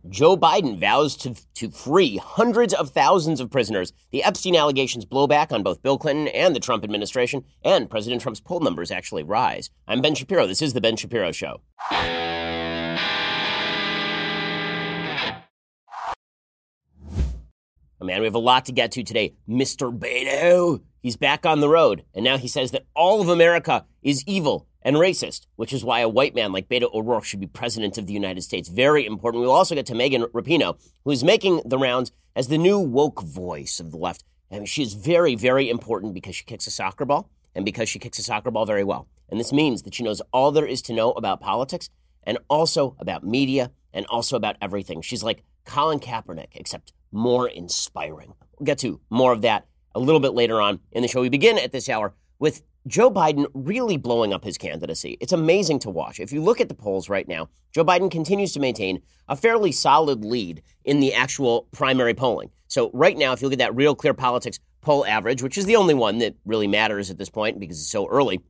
Joe Biden vows to free hundreds of thousands of prisoners. The Epstein allegations blow back on both Bill Clinton and the Trump administration, and President Trump's poll numbers actually rise. I'm Ben Shapiro. This is The Ben Shapiro Show. Oh, man, we have a lot to get to today. Mr. Beto, he's back on the road, and now he says that all of America is evil and racist, which is why a white man like Beto O'Rourke should be president of the United States. Very important. We'll also get to Megan Rapinoe, who is making the rounds as the new woke voice of the left. And she is very, very important because she kicks a soccer ball, and because she kicks a soccer ball very well. And this means that she knows all there is to know about politics, and also about media, and also about everything. She's like Colin Kaepernick, except more inspiring. We'll get to more of that a little bit later on in the show. We begin at this hour with Joe Biden really blowing up his candidacy. It's amazing to watch. If you look at the polls right now, Joe Biden continues to maintain a fairly solid lead in the actual primary polling. So right now, if you look at that Real Clear Politics poll average, which is the only one that really matters at this point because it's so early,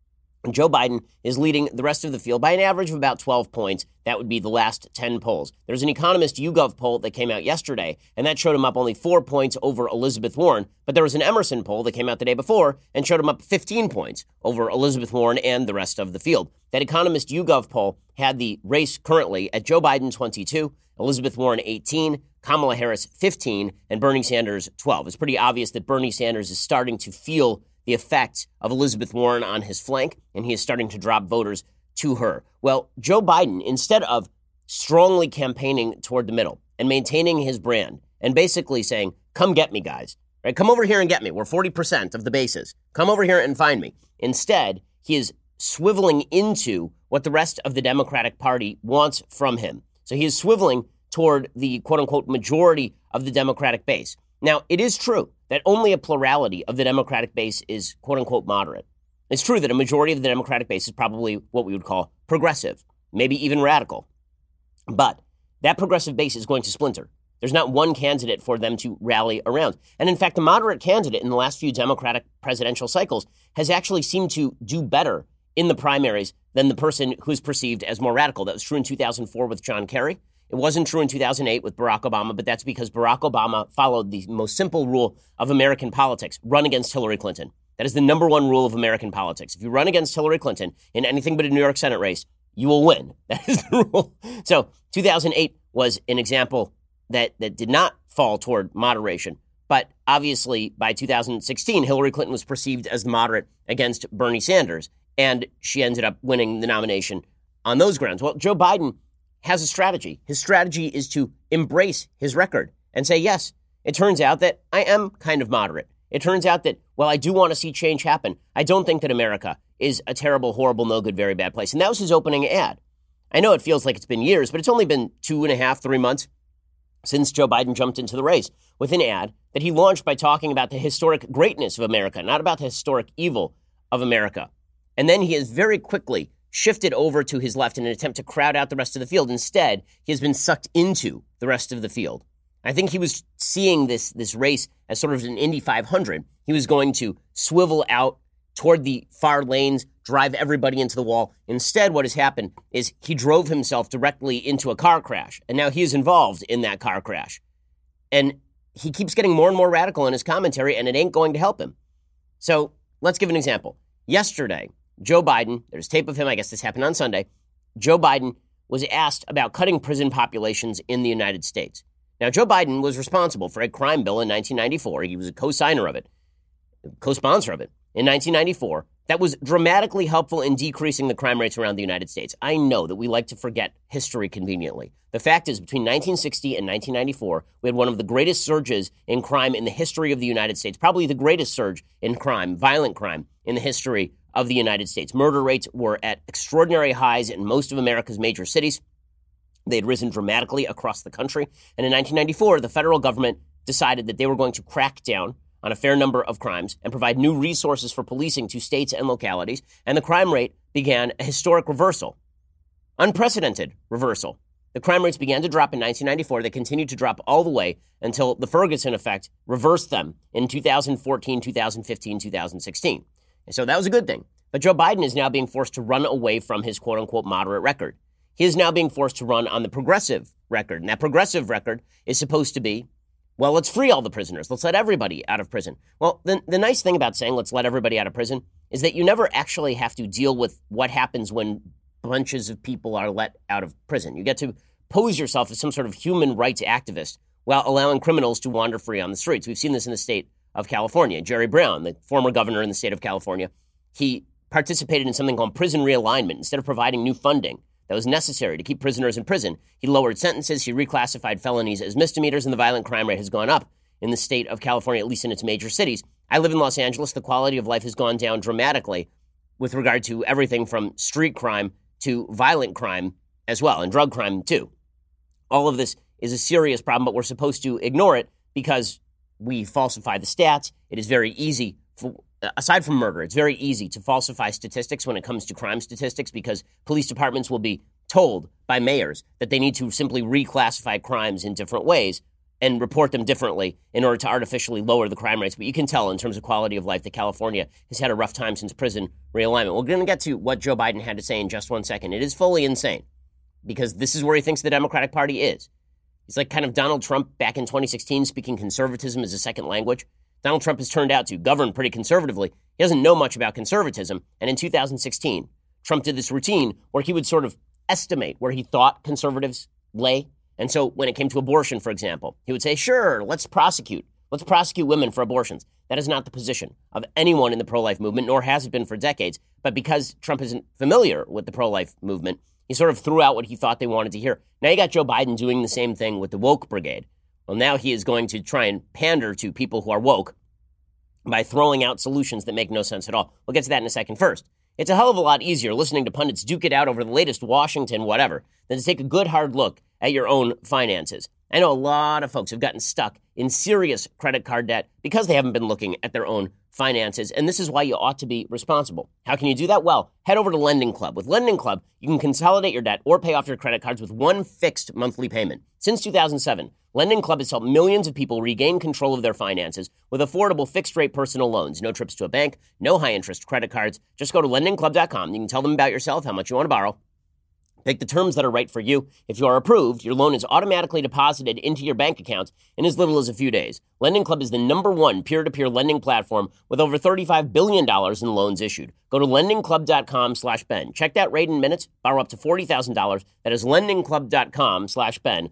Joe Biden is leading the rest of the field by an average of about 12 points. That would be the last 10 polls. There's an Economist YouGov poll that came out yesterday, and that showed him up only 4 points over Elizabeth Warren. But there was an Emerson poll that came out the day before and showed him up 15 points over Elizabeth Warren and the rest of the field. That Economist YouGov poll had the race currently at Joe Biden 22, Elizabeth Warren 18, Kamala Harris 15, and Bernie Sanders 12. It's pretty obvious that Bernie Sanders is starting to feel the effects of Elizabeth Warren on his flank, and he is starting to drop voters to her. Well, Joe Biden, instead of strongly campaigning toward the middle and maintaining his brand and basically saying, come get me, guys, right? Come over here and get me. We're 40% of the bases. Come over here and find me. Instead, he is swiveling into what the rest of the Democratic Party wants from him. So he is swiveling toward the quote-unquote majority of the Democratic base. Now, it is true that only a plurality of the Democratic base is quote-unquote moderate. It's true that a majority of the Democratic base is probably what we would call progressive, maybe even radical. But that progressive base is going to splinter. There's not one candidate for them to rally around. And in fact, the moderate candidate in the last few Democratic presidential cycles has actually seemed to do better in the primaries than the person who's perceived as more radical. That was true in 2004 with John Kerry. It wasn't true in 2008 with Barack Obama, but that's because Barack Obama followed the most simple rule of American politics: run against Hillary Clinton. That is the number one rule of American politics. If you run against Hillary Clinton in anything but a New York Senate race, you will win. That is the rule. So 2008 was an example that did not fall toward moderation. But obviously, by 2016, Hillary Clinton was perceived as the moderate against Bernie Sanders, and she ended up winning the nomination on those grounds. Well, Joe Biden has a strategy. His strategy is to embrace his record and say, yes, it turns out that I am kind of moderate. It turns out that, well, I do want to see change happen. I don't think that America is a terrible, horrible, no good, very bad place. And that was his opening ad. I know it feels like it's been years, but it's only been 2.5, 3 months since Joe Biden jumped into the race with an ad that he launched by talking about the historic greatness of America, not about the historic evil of America. And then he has very quickly shifted over to his left in an attempt to crowd out the rest of the field. Instead, he has been sucked into the rest of the field. I think he was seeing this race as sort of an Indy 500. He was going to swivel out toward the far lanes, drive everybody into the wall. Instead, what has happened is he drove himself directly into a car crash, and now he is involved in that car crash. And he keeps getting more and more radical in his commentary, and it ain't going to help him. So let's give an example. Yesterday, Joe Biden, there's tape of him, I guess this happened on Sunday, Joe Biden was asked about cutting prison populations in the United States. Now, Joe Biden was responsible for a crime bill in 1994. He was a co-signer of it, co-sponsor of it in 1994. That was dramatically helpful in decreasing the crime rates around the United States. I know that we like to forget history conveniently. The fact is, between 1960 and 1994, we had one of the greatest surges in crime in the history of the United States, probably the greatest surge in crime, violent crime, in the history of the United States. Murder rates were at extraordinary highs in most of America's major cities. They had risen dramatically across the country. And in 1994, the federal government decided that they were going to crack down on a fair number of crimes and provide new resources for policing to states and localities. And the crime rate began a historic reversal, unprecedented reversal. The crime rates began to drop in 1994. They continued to drop all the way until the Ferguson effect reversed them in 2014, 2015, 2016. And so that was a good thing. But Joe Biden is now being forced to run away from his quote-unquote moderate record. he is now being forced to run on the progressive record. And that progressive record is supposed to be, well, let's free all the prisoners. Let's let everybody out of prison. Well, the nice thing about saying let's let everybody out of prison is that you never actually have to deal with what happens when bunches of people are let out of prison. You get to pose yourself as some sort of human rights activist while allowing criminals to wander free on the streets. We've seen this in the state of California. Jerry Brown, the former governor in the state of California, he participated in something called prison realignment. Instead of providing new funding that was necessary to keep prisoners in prison, he lowered sentences, he reclassified felonies as misdemeanors, and the violent crime rate has gone up in the state of California, at least in its major cities. I live in Los Angeles. The quality of life has gone down dramatically with regard to everything from street crime to violent crime as well, and drug crime too. All of this is a serious problem, but we're supposed to ignore it because we falsify the stats. It is very easy, aside from murder, it's very easy to falsify statistics when it comes to crime statistics because police departments will be told by mayors that they need to simply reclassify crimes in different ways and report them differently in order to artificially lower the crime rates. But you can tell in terms of quality of life that California has had a rough time since prison realignment. We're going to get to what Joe Biden had to say in just one second. It is fully insane because this is where he thinks the Democratic Party is. He's like kind of Donald Trump back in 2016, speaking conservatism as a second language. Donald Trump has turned out to govern pretty conservatively. He doesn't know much about conservatism. And in 2016, Trump did this routine where he would sort of estimate where he thought conservatives lay. And so when it came to abortion, for example, he would say, sure, let's prosecute women for abortions. That is not the position of anyone in the pro-life movement, nor has it been for decades. But because Trump isn't familiar with the pro-life movement, he sort of threw out what he thought they wanted to hear. Now you got Joe Biden doing the same thing with the woke brigade. Well, now he is going to try and pander to people who are woke by throwing out solutions that make no sense at all. We'll get to that in a second. First, it's a hell of a lot easier listening to pundits duke it out over the latest Washington whatever than to take a good hard look at your own finances. I know a lot of folks have gotten stuck in serious credit card debt because they haven't been looking at their own finances, and this is why you ought to be responsible. How can you do that? Well, head over to Lending Club. With Lending Club, you can consolidate your debt or pay off your credit cards with one fixed monthly payment. Since 2007, Lending Club has helped millions of people regain control of their finances with affordable fixed-rate personal loans. No trips to a bank, no high-interest credit cards. Just go to lendingclub.com. You can tell them about yourself, how much you want to borrow. Pick the terms that are right for you. If you are approved, your loan is automatically deposited into your bank account in as little as a few days. Lending Club is the #1 peer-to-peer lending platform with over $35 billion in loans issued. Go to lendingclub.com/Ben. Check that rate in minutes. Borrow up to $40,000. That is lendingclub.com/Ben.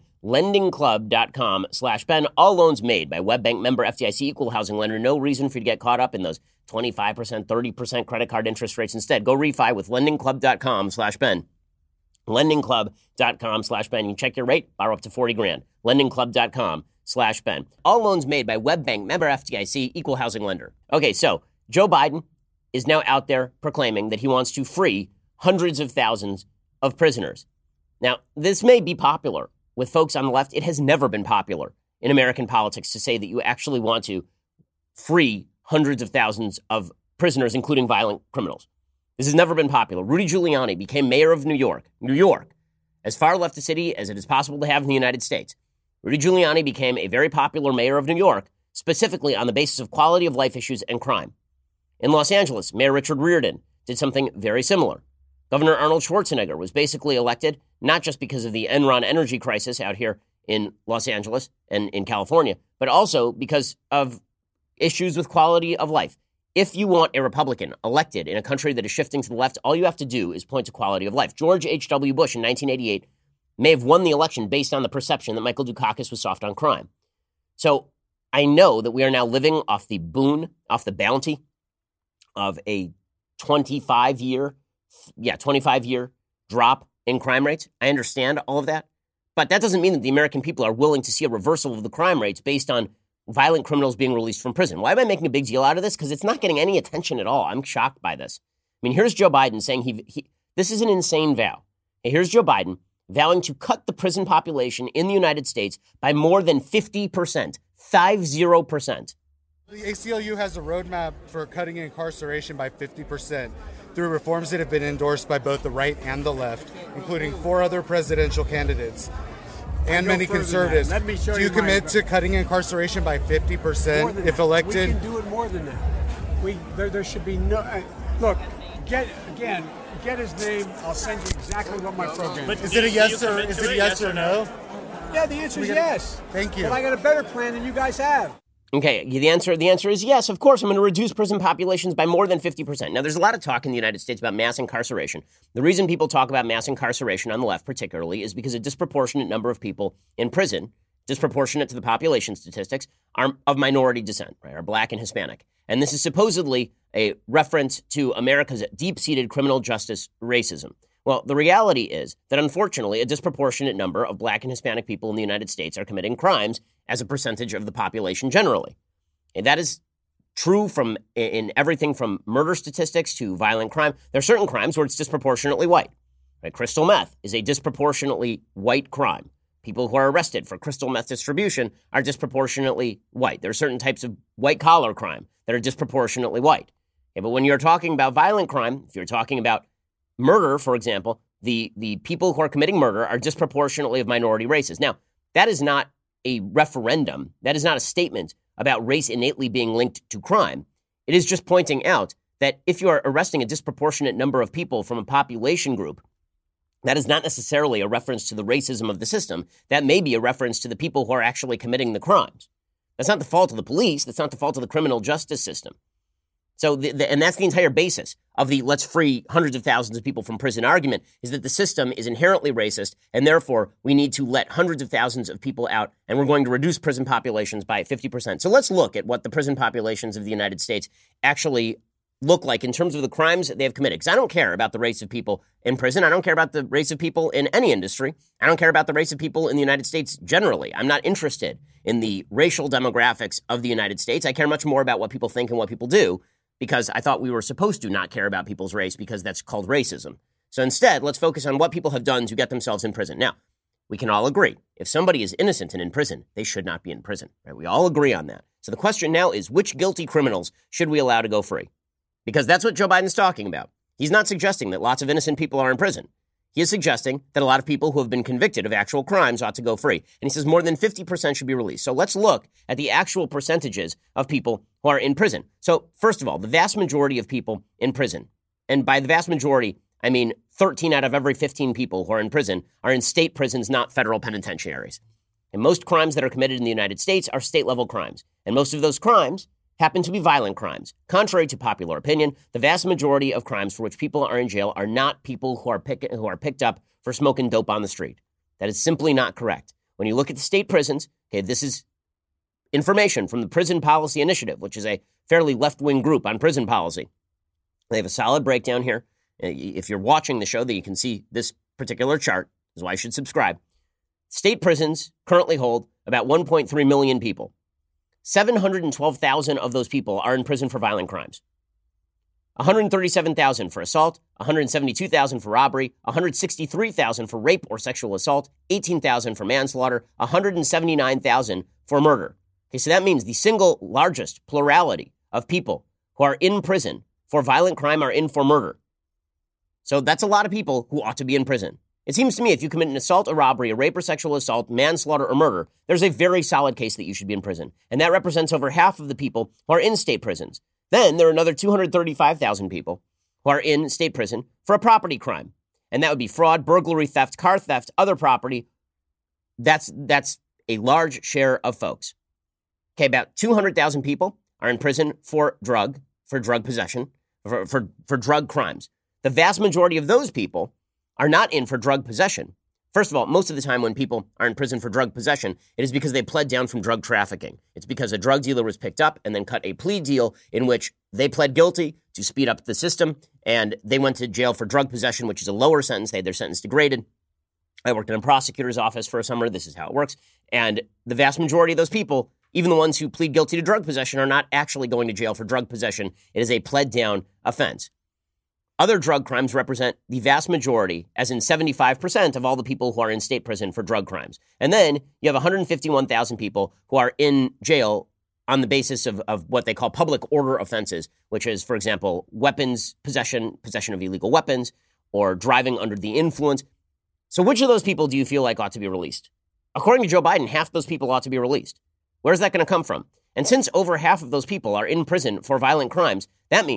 lendingclub.com/Ben. All loans made by WebBank member FDIC equal housing lender. No reason for you to get caught up in those 25%, 30% credit card interest rates. Instead, go refi with lendingclub.com/Ben. lendingclub.com/Ben. You can check your rate, borrow up to $40,000. lendingclub.com/Ben. All loans made by WebBank member FDIC equal housing lender. Okay, so Joe Biden is now out there proclaiming that he wants to free hundreds of thousands of prisoners. Now, this may be popular with folks on the left. It has never been popular in American politics to say that you actually want to free hundreds of thousands of prisoners, including violent criminals. This has never been popular. Rudy Giuliani became mayor of New York, as far left a city as it is possible to have in the United States. Rudy Giuliani became a very popular mayor of New York, specifically on the basis of quality of life issues and crime. In Los Angeles, Mayor Richard Riordan did something very similar. Governor Arnold Schwarzenegger was basically elected not just because of the Enron energy crisis out here in Los Angeles and in California, but also because of issues with quality of life. If you want a Republican elected in a country that is shifting to the left, all you have to do is point to quality of life. George H.W. Bush in 1988 may have won the election based on the perception that Michael Dukakis was soft on crime. So I know that we are now living off the bounty of a 25-year drop in crime rates. I understand all of that. But that doesn't mean that the American people are willing to see a reversal of the crime rates based on violent criminals being released from prison. Why am I making a big deal out of this? Because it's not getting any attention at all. I'm shocked by this. I mean, here's Joe Biden saying this is an insane vow. Hey, here's Joe Biden vowing to cut the prison population in the United States by more than 50%, 50%. The ACLU has a roadmap for cutting incarceration by 50% through reforms that have been endorsed by both the right and the left, including 4 other presidential candidates and many conservatives. Do you commit to cutting incarceration by 50% if elected? We can do it more than that. There should be no... look, Get his name. I'll send you exactly what my program is. Is it a yes or no? Yeah, the answer is yes. Thank you. But I got a better plan than you guys have. Okay, the answer is yes. Of course, I'm going to reduce prison populations by more than 50%. Now, there's a lot of talk in the United States about mass incarceration. The reason people talk about mass incarceration on the left particularly is because a disproportionate number of people in prison, disproportionate to the population statistics, are of minority descent, right, are black and Hispanic. And this is supposedly a reference to America's deep-seated criminal justice racism. Well, the reality is that, unfortunately, a disproportionate number of black and Hispanic people in the United States are committing crimes as a percentage of the population generally. And that is true in everything from murder statistics to violent crime. There are certain crimes where it's disproportionately white. Right? Crystal meth is a disproportionately white crime. People who are arrested for crystal meth distribution are disproportionately white. There are certain types of white-collar crime that are disproportionately white. Okay, but when you're talking about violent crime, if you're talking about murder, for example, the people who are committing murder are disproportionately of minority races. Now, that is not a referendum. That is not a statement about race innately being linked to crime. It is just pointing out that if you are arresting a disproportionate number of people from a population group, that is not necessarily a reference to the racism of the system. That may be a reference to the people who are actually committing the crimes. That's not the fault of the police. That's not the fault of the criminal justice system. So, and that's the entire basis of the let's free hundreds of thousands of people from prison argument, is that the system is inherently racist, and therefore we need to let hundreds of thousands of people out, and we're going to reduce prison populations by 50%. So let's look at what the prison populations of the United States actually look like in terms of the crimes that they have committed. Because I don't care about the race of people in prison. I don't care about the race of people in any industry. I don't care about the race of people in the United States generally. I'm not interested in the racial demographics of the United States. I care much more about what people think and what people do, because I thought we were supposed to not care about people's race because that's called racism. So instead, let's focus on what people have done to get themselves in prison. Now, we can all agree, if somebody is innocent and in prison, they should not be in prison. Right? We all agree on that. So the question now is, which guilty criminals should we allow to go free? Because that's what Joe Biden's talking about. He's not suggesting that lots of innocent people are in prison. He is suggesting that a lot of people who have been convicted of actual crimes ought to go free. And he says more than 50% should be released. So let's look at the actual percentages of people who are in prison. So first of all, the vast majority of people in prison, and by the vast majority, I mean 13 out of every 15 people who are in prison are in state prisons, not federal penitentiaries. And most crimes that are committed in the United States are state-level crimes. And most of those crimes happen to be violent crimes. Contrary to popular opinion, the vast majority of crimes for which people are in jail are not people who are picked up for smoking dope on the street. That is simply not correct. When you look at the state prisons, okay, this is information from the Prison Policy Initiative, which is a fairly left-wing group on prison policy. They have a solid breakdown here. If you're watching the show, then you can see this particular chart. This is why you should subscribe. State prisons currently hold about 1.3 million people. 712,000 of those people are in prison for violent crimes. 137,000 for assault, 172,000 for robbery, 163,000 for rape or sexual assault, 18,000 for manslaughter, 179,000 for murder. Okay, so that means the single largest plurality of people who are in prison for violent crime are in for murder. So that's a lot of people who ought to be in prison. It seems to me if you commit an assault, a robbery, a rape or sexual assault, manslaughter or murder, there's a very solid case that you should be in prison. And that represents over half of the people who are in state prisons. Then there are another 235,000 people who are in state prison for a property crime. And that would be fraud, burglary, theft, car theft, other property. That's a large share of folks. Okay, about 200,000 people are in prison for drug possession, for drug crimes. The vast majority of those people are not in for drug possession. First of all, most of the time when people are in prison for drug possession, it is because they pled down from drug trafficking. It's because a drug dealer was picked up and then cut a plea deal in which they pled guilty to speed up the system, and they went to jail for drug possession, which is a lower sentence. They had their sentence degraded. I worked in a prosecutor's office for a summer. This is how it works. And the vast majority of those people, even the ones who plead guilty to drug possession, are not actually going to jail for drug possession. It is a pled down offense. Other drug crimes represent the vast majority, as in 75% of all the people who are in state prison for drug crimes. And then you have 151,000 people who are in jail on the basis of what they call public order offenses, which is, for example, weapons possession of illegal weapons, or driving under the influence. So which of those people do you feel like ought to be released? According to Joe Biden, half those people ought to be released. Where's that going to come from? And since over half of those people are in prison for violent crimes, that means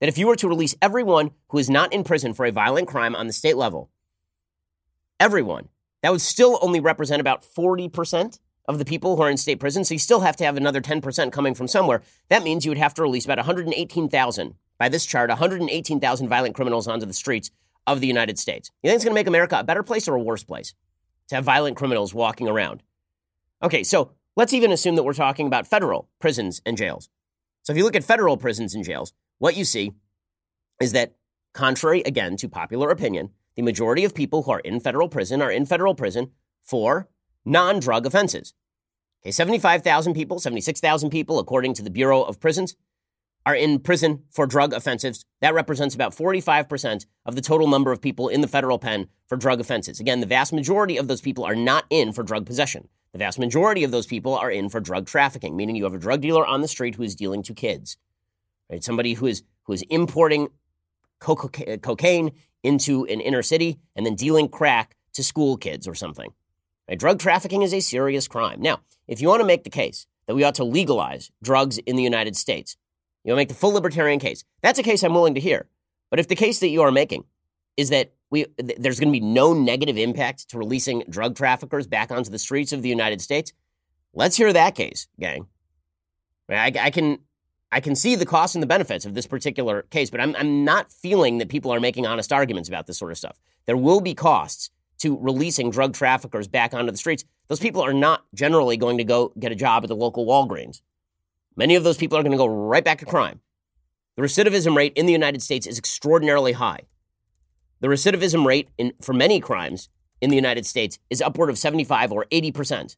that if you were to release everyone who is not in prison for a violent crime on the state level, everyone, that would still only represent about 40% of the people who are in state prison. So you still have to have another 10% coming from somewhere. That means you would have to release about 118,000, by this chart, 118,000 violent criminals onto the streets of the United States. You think it's going to make America a better place or a worse place to have violent criminals walking around? Okay, so let's even assume that we're talking about federal prisons and jails. So if you look at federal prisons and jails, what you see is that, contrary, again, to popular opinion, the majority of people who are in federal prison for non-drug offenses. Okay, 75,000 people, 76,000 people, according to the Bureau of Prisons, are in prison for drug offenses. That represents about 45% of the total number of people in the federal pen for drug offenses. Again, the vast majority of those people are not in for drug possession. The vast majority of those people are in for drug trafficking, meaning you have a drug dealer on the street who is dealing to kids, right? Somebody who is importing cocaine into an inner city and then dealing crack to school kids or something. Right? Drug trafficking is a serious crime. Now, if you want to make the case that we ought to legalize drugs in the United States, you want to make the full libertarian case. That's a case I'm willing to hear. But if the case that you are making is that there's going to be no negative impact to releasing drug traffickers back onto the streets of the United States, let's hear that case, gang. I can see the costs and the benefits of this particular case, but I'm not feeling that people are making honest arguments about this sort of stuff. There will be costs to releasing drug traffickers back onto the streets. Those people are not generally going to go get a job at the local Walgreens. Many of those people are going to go right back to crime. The recidivism rate in the United States is extraordinarily high. The recidivism rate for many crimes in the United States is upward of 75 or 80%.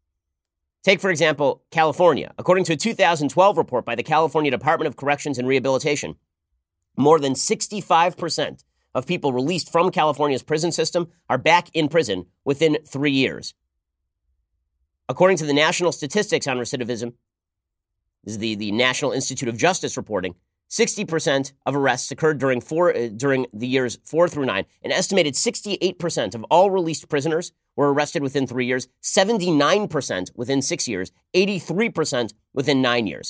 Take, for example, California. According to a 2012 report by the California Department of Corrections and Rehabilitation, more than 65% of people released from California's prison system are back in prison within 3 years. According to the National Statistics on Recidivism, this is the National Institute of Justice reporting, 60% of arrests occurred during the years 4 through 9. An estimated 68% of all released prisoners were arrested within 3 years, 79% within 6 years, 83% within 9 years.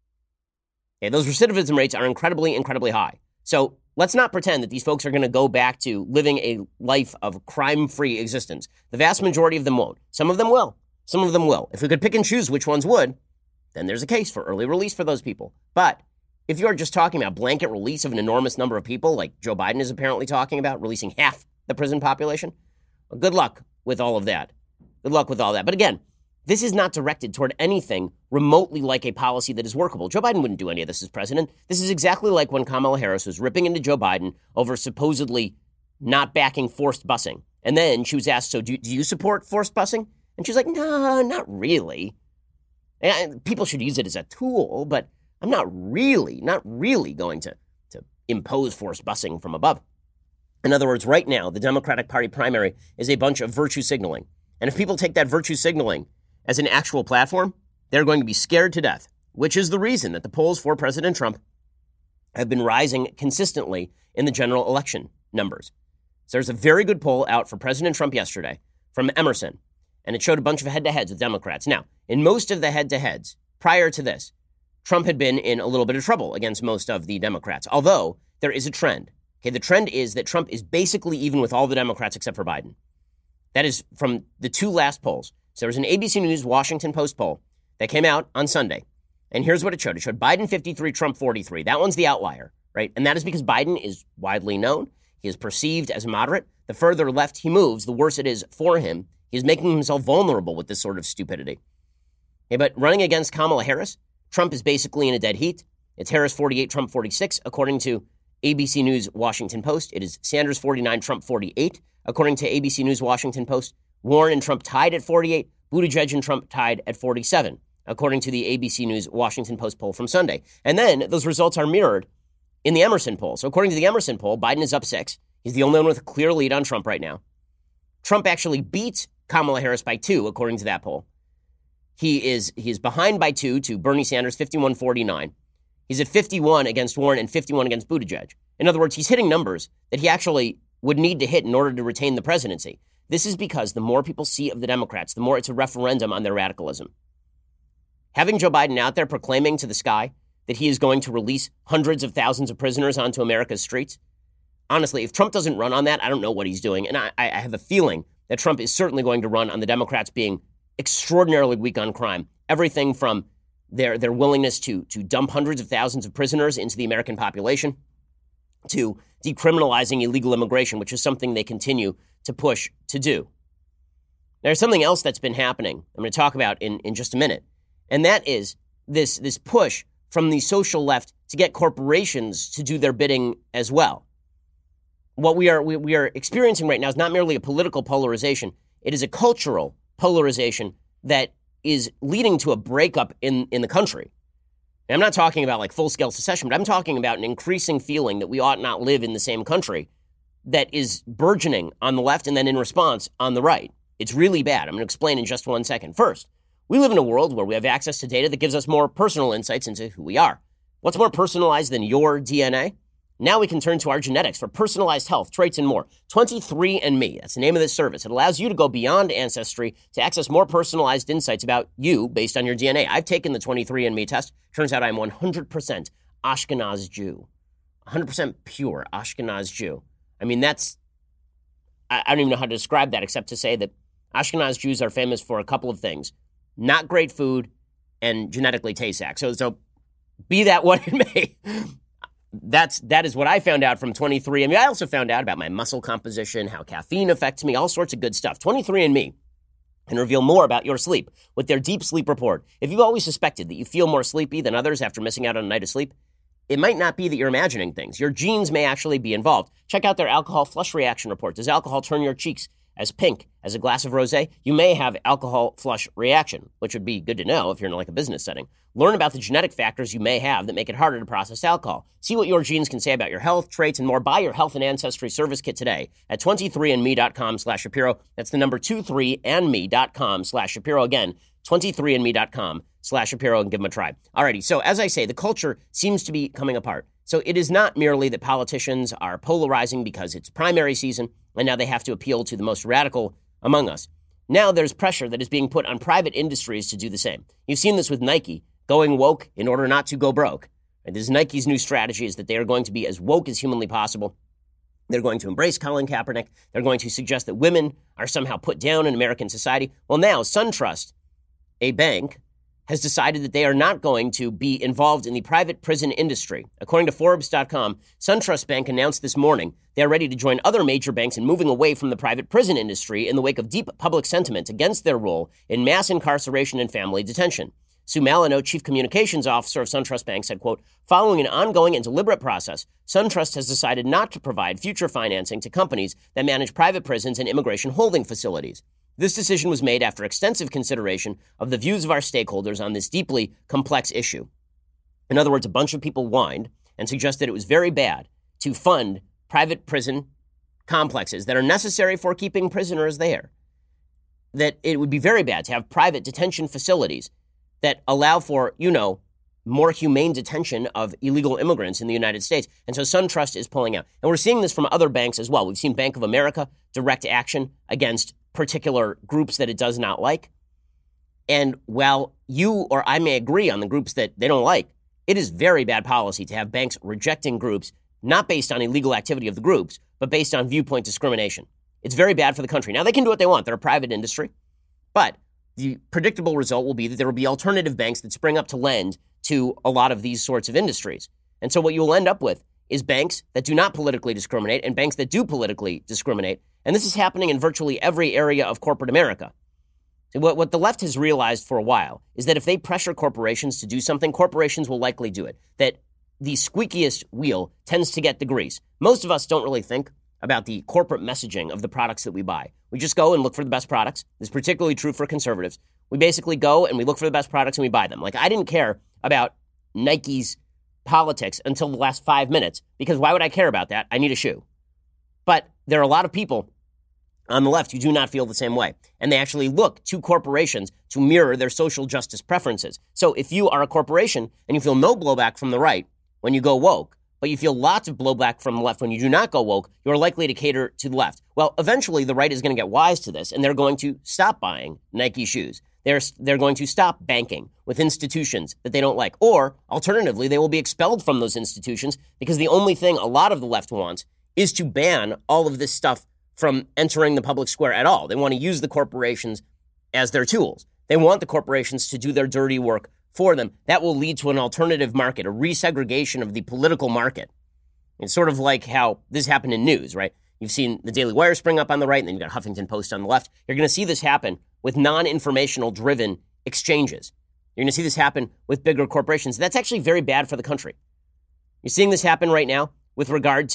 Okay, those recidivism rates are incredibly, incredibly high. So let's not pretend that these folks are going to go back to living a life of crime-free existence. The vast majority of them won't. Some of them will. Some of them will. If we could pick and choose which ones would, then there's a case for early release for those people. But if you're just talking about blanket release of an enormous number of people, like Joe Biden is apparently talking about, releasing half the prison population, well, good luck with all of that. Good luck with all that. But again, this is not directed toward anything remotely like a policy that is workable. Joe Biden wouldn't do any of this as president. This is exactly like when Kamala Harris was ripping into Joe Biden over supposedly not backing forced busing. And then she was asked, so do you support forced busing? And she was like, no, not really. And people should use it as a tool, but I'm not really going to impose forced busing from above. In other words, right now, the Democratic Party primary is a bunch of virtue signaling. And if people take that virtue signaling as an actual platform, they're going to be scared to death, which is the reason that the polls for President Trump have been rising consistently in the general election numbers. So there's a very good poll out for President Trump yesterday from Emerson, and it showed a bunch of head-to-heads with Democrats. Now, in most of the head-to-heads prior to this, Trump had been in a little bit of trouble against most of the Democrats, although there is a trend. Okay, the trend is that Trump is basically even with all the Democrats except for Biden. That is from the two last polls. So there was an ABC News Washington Post poll that came out on Sunday, and here's what it showed. It showed Biden 53, Trump 43. That one's the outlier, right? And that is because Biden is widely known. He is perceived as moderate. The further left he moves, the worse it is for him. He's making himself vulnerable with this sort of stupidity. Okay, but running against Kamala Harris, Trump is basically in a dead heat. It's Harris 48, Trump 46. According to ABC News Washington Post, it is Sanders 49, Trump 48. According to ABC News Washington Post, Warren and Trump tied at 48. Buttigieg and Trump tied at 47, according to the ABC News Washington Post poll from Sunday. And then those results are mirrored in the Emerson poll. So according to the Emerson poll, Biden is up 6. He's the only one with a clear lead on Trump right now. Trump actually beats Kamala Harris by 2, according to that poll. He is behind by 2 to Bernie Sanders, 51-49. He's at 51 against Warren and 51 against Buttigieg. In other words, he's hitting numbers that he actually would need to hit in order to retain the presidency. This is because the more people see of the Democrats, the more it's a referendum on their radicalism. Having Joe Biden out there proclaiming to the sky that he is going to release hundreds of thousands of prisoners onto America's streets? Honestly, if Trump doesn't run on that, I don't know what he's doing. And I have a feeling that Trump is certainly going to run on the Democrats being extraordinarily weak on crime. Everything from their willingness to dump hundreds of thousands of prisoners into the American population to decriminalizing illegal immigration, which is something they continue to push to do. There's something else that's been happening I'm going to talk about in just a minute, and that is this push from the social left to get corporations to do their bidding as well. What we are experiencing right now is not merely a political polarization, it is a cultural polarization that is leading to a breakup in the country. And I'm not talking about like full-scale secession, but I'm talking about an increasing feeling that we ought not live in the same country that is burgeoning on the left and then in response on the right. It's really bad. I'm going to explain in just 1 second. First, we live in a world where we have access to data that gives us more personal insights into who we are. What's more personalized than your DNA? Now we can turn to our genetics for personalized health, traits, and more. 23andMe, that's the name of this service. It allows you to go beyond Ancestry to access more personalized insights about you based on your DNA. I've taken the 23andMe test. Turns out I'm 100% Ashkenaz Jew. 100% pure Ashkenaz Jew. I mean, I don't even know how to describe that except to say that Ashkenaz Jews are famous for a couple of things. Not great food and genetically tay-sack. So be that what it may. That is what I found out from 23andMe. I also found out about my muscle composition, how caffeine affects me, all sorts of good stuff. 23andMe can reveal more about your sleep with their Deep Sleep Report. If you've always suspected that you feel more sleepy than others after missing out on a night of sleep, it might not be that you're imagining things. Your genes may actually be involved. Check out their alcohol flush reaction report. Does alcohol turn your cheeks as pink as a glass of rosé? You may have alcohol flush reaction, which would be good to know if you're in like a business setting. Learn about the genetic factors you may have that make it harder to process alcohol. See what your genes can say about your health, traits, and more. Buy your health and ancestry service kit today at 23andme.com/Shapiro. That's the number 23andme.com/Shapiro. Again, 23andme.com/Shapiro, and give them a try. Alrighty, so as I say, the culture seems to be coming apart. So it is not merely that politicians are polarizing because it's primary season, and now they have to appeal to the most radical among us. Now there's pressure that is being put on private industries to do the same. You've seen this with Nike, going woke in order not to go broke. And this is Nike's new strategy, is that they are going to be as woke as humanly possible. They're going to embrace Colin Kaepernick. They're going to suggest that women are somehow put down in American society. Well, now SunTrust, a bank, has decided that they are not going to be involved in the private prison industry. According to Forbes.com, SunTrust Bank announced this morning they are ready to join other major banks in moving away from the private prison industry in the wake of deep public sentiment against their role in mass incarceration and family detention. Sue Malino, chief communications officer of SunTrust Bank, said, quote, following an ongoing and deliberate process, SunTrust has decided not to provide future financing to companies that manage private prisons and immigration holding facilities. This decision was made after extensive consideration of the views of our stakeholders on this deeply complex issue. In other words, a bunch of people whined and suggested it was very bad to fund private prison complexes that are necessary for keeping prisoners there. That it would be very bad to have private detention facilities that allow for, more humane detention of illegal immigrants in the United States. And so SunTrust is pulling out. And we're seeing this from other banks as well. We've seen Bank of America direct action against particular groups that it does not like. And while you or I may agree on the groups that they don't like, it is very bad policy to have banks rejecting groups, not based on illegal activity of the groups, but based on viewpoint discrimination. It's very bad for the country. Now, they can do what they want. They're a private industry. But the predictable result will be that there will be alternative banks that spring up to lend to a lot of these sorts of industries. And so what you will end up with is banks that do not politically discriminate and banks that do politically discriminate. And this is happening in virtually every area of corporate America. So what the left has realized for a while is that if they pressure corporations to do something, corporations will likely do it. That the squeakiest wheel tends to get the grease. Most of us don't really think about the corporate messaging of the products that we buy. We just go and look for the best products. This is particularly true for conservatives. We basically go and we look for the best products and we buy them. Like, I didn't care about Nike's politics until the last 5 minutes, because why would I care about that? I need a shoe. But there are a lot of people on the left who do not feel the same way. And they actually look to corporations to mirror their social justice preferences. So if you are a corporation and you feel no blowback from the right when you go woke, but you feel lots of blowback from the left when you do not go woke, you're likely to cater to the left. Well, eventually the right is going to get wise to this, and they're going to stop buying Nike shoes. They're going to stop banking with institutions that they don't like. Or, alternatively, they will be expelled from those institutions because the only thing a lot of the left wants is to ban all of this stuff from entering the public square at all. They want to use the corporations as their tools. They want the corporations to do their dirty work for them. That will lead to an alternative market, a resegregation of the political market. It's sort of like how this happened in news, right? You've seen the Daily Wire spring up on the right, and then you've got Huffington Post on the left. You're going to see this happen with non-informational driven exchanges. You're going to see this happen with bigger corporations. That's actually very bad for the country. You're seeing this happen right now with regard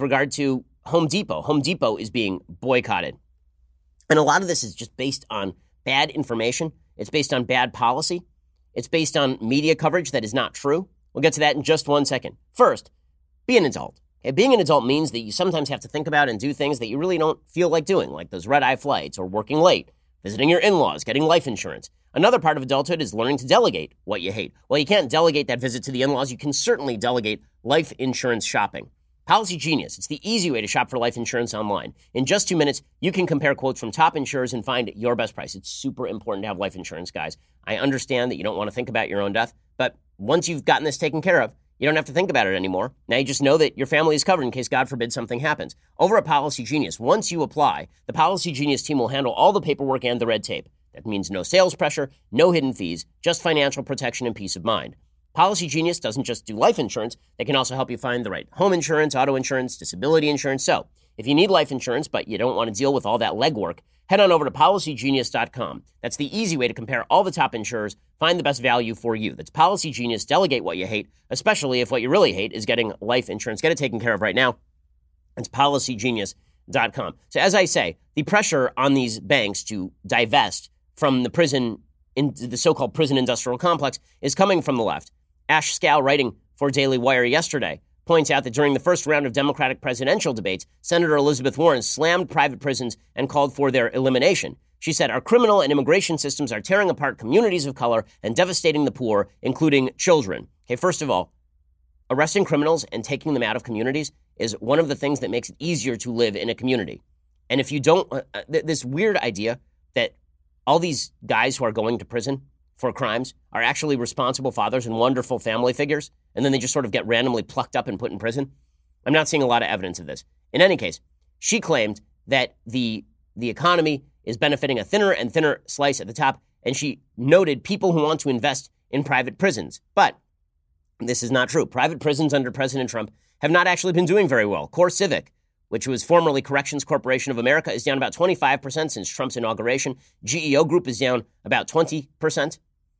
to Home Depot. Home Depot is being boycotted. And a lot of this is just based on bad information. It's based on bad policy. It's based on media coverage that is not true. We'll get to that in just 1 second. First, be an adult. Okay, being an adult means that you sometimes have to think about and do things that you really don't feel like doing, like those red-eye flights or working late, visiting your in-laws, getting life insurance. Another part of adulthood is learning to delegate what you hate. Well, you can't delegate that visit to the in-laws. You can certainly delegate life insurance shopping. Policy Genius. It's the easy way to shop for life insurance online. In just 2 minutes, you can compare quotes from top insurers and find your best price. It's super important to have life insurance, guys. I understand that you don't want to think about your own death, but once you've gotten this taken care of, you don't have to think about it anymore. Now you just know that your family is covered in case, God forbid, something happens. Over at Policy Genius, once you apply, the Policy Genius team will handle all the paperwork and the red tape. That means no sales pressure, no hidden fees, just financial protection and peace of mind. Policy Genius doesn't just do life insurance. They can also help you find the right home insurance, auto insurance, disability insurance. So if you need life insurance, but you don't want to deal with all that legwork, head on over to PolicyGenius.com. That's the easy way to compare all the top insurers, find the best value for you. That's Policy Genius. Delegate what you hate, especially if what you really hate is getting life insurance. Get it taken care of right now. It's PolicyGenius.com. So as I say, the pressure on these banks to divest from the prison, in the so-called prison industrial complex, is coming from the left. Ash Scow, writing for Daily Wire yesterday, points out that during the first round of Democratic presidential debates, Senator Elizabeth Warren slammed private prisons and called for their elimination. She said, "Our criminal and immigration systems are tearing apart communities of color and devastating the poor, including children." Okay, first of all, arresting criminals and taking them out of communities is one of the things that makes it easier to live in a community. And if you don't, this weird idea that all these guys who are going to prison for crimes are actually responsible fathers and wonderful family figures, and then they just sort of get randomly plucked up and put in prison. I'm not seeing a lot of evidence of this. In any case, she claimed that the economy is benefiting a thinner and thinner slice at the top, and she noted people who want to invest in private prisons. But this is not true. Private prisons under President Trump have not actually been doing very well. CoreCivic, which was formerly Corrections Corporation of America, is down about 25% since Trump's inauguration. GEO Group is down about 20%.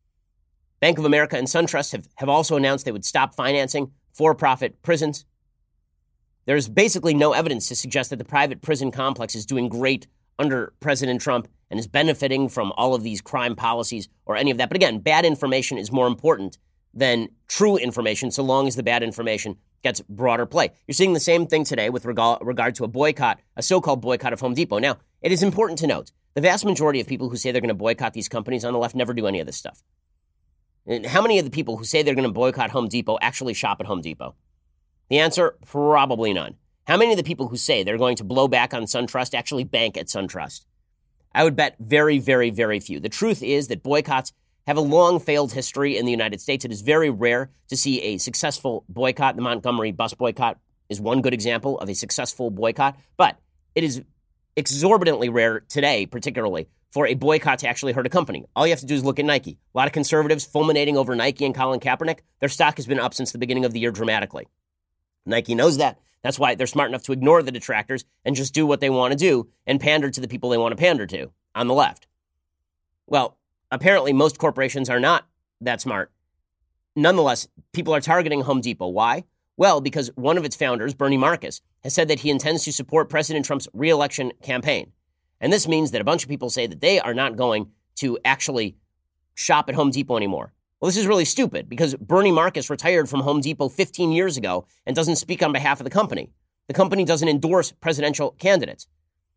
Bank of America and SunTrust have also announced they would stop financing for-profit prisons. There's basically no evidence to suggest that the private prison complex is doing great under President Trump and is benefiting from all of these crime policies or any of that. But again, bad information is more important than true information so long as the bad information gets broader play. You're seeing the same thing today with regard to a boycott, a so-called boycott of Home Depot. Now, it is important to note, the vast majority of people who say they're going to boycott these companies on the left never do any of this stuff. And how many of the people who say they're going to boycott Home Depot actually shop at Home Depot? The answer, probably none. How many of the people who say they're going to blow back on SunTrust actually bank at SunTrust? I would bet very, very, very few. The truth is that boycotts have a long failed history in the United States. It is very rare to see a successful boycott. The Montgomery bus boycott is one good example of a successful boycott, but it is exorbitantly rare today, particularly, for a boycott to actually hurt a company. All you have to do is look at Nike. A lot of conservatives fulminating over Nike and Colin Kaepernick. Their stock has been up since the beginning of the year dramatically. Nike knows that. That's why they're smart enough to ignore the detractors and just do what they want to do and pander to the people they want to pander to on the left. Well, apparently most corporations are not that smart. Nonetheless, people are targeting Home Depot. Why? Well, because one of its founders, Bernie Marcus, has said that he intends to support President Trump's re-election campaign. And this means that a bunch of people say that they are not going to actually shop at Home Depot anymore. Well, this is really stupid because Bernie Marcus retired from Home Depot 15 years ago and doesn't speak on behalf of the company. The company doesn't endorse presidential candidates.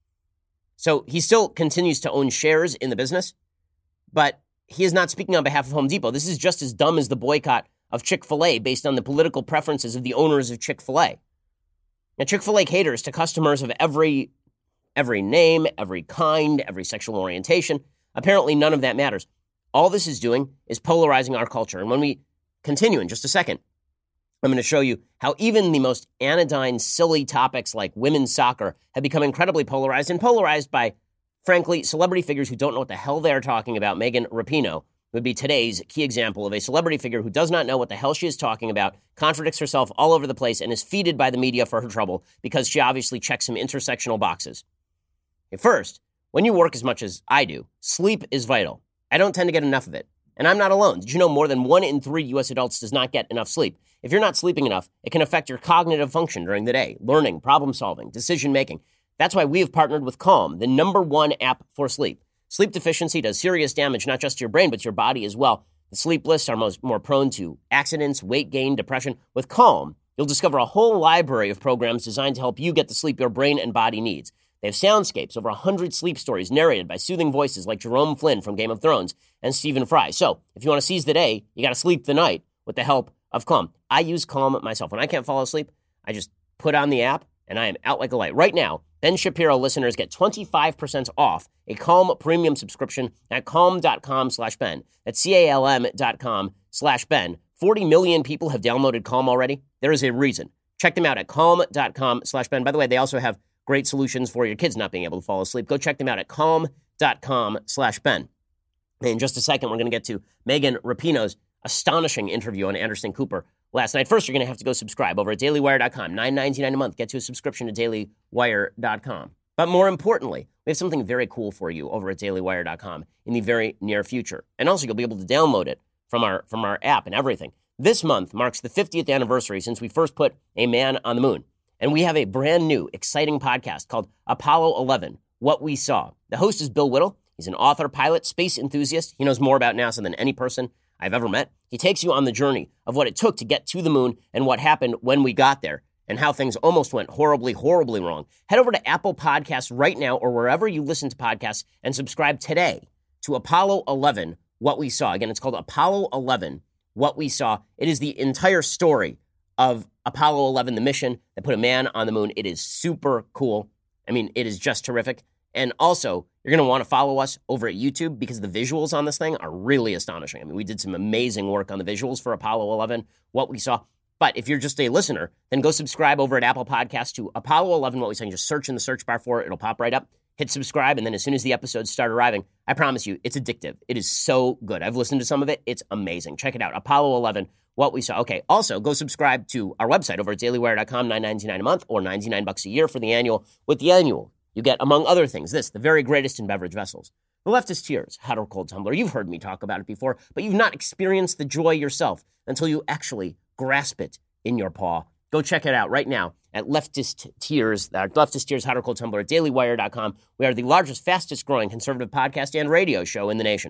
So he still continues to own shares in the business, but he is not speaking on behalf of Home Depot. This is just as dumb as the boycott of Chick-fil-A based on the political preferences of the owners of Chick-fil-A. Now, Chick-fil-A caters to customers of every name, every kind, every sexual orientation. Apparently, none of that matters. all this is doing is polarizing our culture. And when we continue in just a second, I'm going to show you how even the most anodyne, silly topics like women's soccer have become incredibly polarized, and polarized by, frankly, celebrity figures who don't know what the hell they're talking about. Megan Rapinoe would be today's key example of a celebrity figure who does not know what the hell she is talking about, contradicts herself all over the place, and is feeded by the media for her trouble because she obviously checks some intersectional boxes. First, when you work as much as I do, sleep is vital. I don't tend to get enough of it. And I'm not alone. Did you know more than 1 in 3 U.S. adults does not get enough sleep? If you're not sleeping enough, it can affect your cognitive function during the day, learning, problem solving, decision making. That's why we have partnered with Calm, the #1 app for sleep. Sleep deficiency does serious damage not just to your brain, but to your body as well. The sleepless are more prone to accidents, weight gain, depression. With Calm, you'll discover a whole library of programs designed to help you get the sleep your brain and body needs. They have soundscapes, over 100 sleep stories narrated by soothing voices like Jerome Flynn from Game of Thrones and Stephen Fry. So if you want to seize the day, you got to sleep the night with the help of Calm. I use Calm myself. When I can't fall asleep, I just put on the app and I am out like a light. Right now, Ben Shapiro listeners get 25% off a Calm premium subscription at calm.com/Ben. That's CALM.com/Ben. 40 million people have downloaded Calm already. There is a reason. Check them out at calm.com/Ben. By the way, they also have great solutions for your kids not being able to fall asleep. Go check them out at calm.com/Ben. In just a second, we're going to get to Megan Rapinoe's astonishing interview on Anderson Cooper last night. First, you're going to have to go subscribe over at dailywire.com. $9.99 a month. Get you a subscription to dailywire.com. But more importantly, we have something very cool for you over at dailywire.com in the very near future. And also, you'll be able to download it from our app and everything. This month marks the 50th anniversary since we first put a man on the moon. And we have a brand new, exciting podcast called Apollo 11, What We Saw. The host is Bill Whittle. He's an author, pilot, space enthusiast. He knows more about NASA than any person I've ever met. He takes you on the journey of what it took to get to the moon and what happened when we got there and how things almost went horribly, horribly wrong. Head over to Apple Podcasts right now or wherever you listen to podcasts and subscribe today to Apollo 11, What We Saw. Again, it's called Apollo 11, What We Saw. It is the entire story of Apollo 11, the mission that put a man on the moon. It is super cool. I mean, it is just terrific. And also, you're going to want to follow us over at YouTube because the visuals on this thing are really astonishing. I mean, we did some amazing work on the visuals for Apollo 11, What We Saw. But if you're just a listener, then go subscribe over at Apple Podcasts to Apollo 11, What We Saw. You just search in the search bar for it. It'll pop right up. Hit subscribe, and then as soon as the episodes start arriving, I promise you, it's addictive. It is so good. I've listened to some of it. It's amazing. Check it out. Apollo 11, What We Saw. Okay, also, go subscribe to our website over at dailywire.com, $9.99 a month, or $99 a year for the annual. With the annual, you get, among other things, this, the very greatest in beverage vessels. The Leftist Tears, hot or cold tumbler. You've heard me talk about it before, but you've not experienced the joy yourself until you actually grasp it in your paw. Go check it out right now at Leftist Tears, Leftist Tears Hot or Cold Tumbler at dailywire.com. We are the largest, fastest growing conservative podcast and radio show in the nation.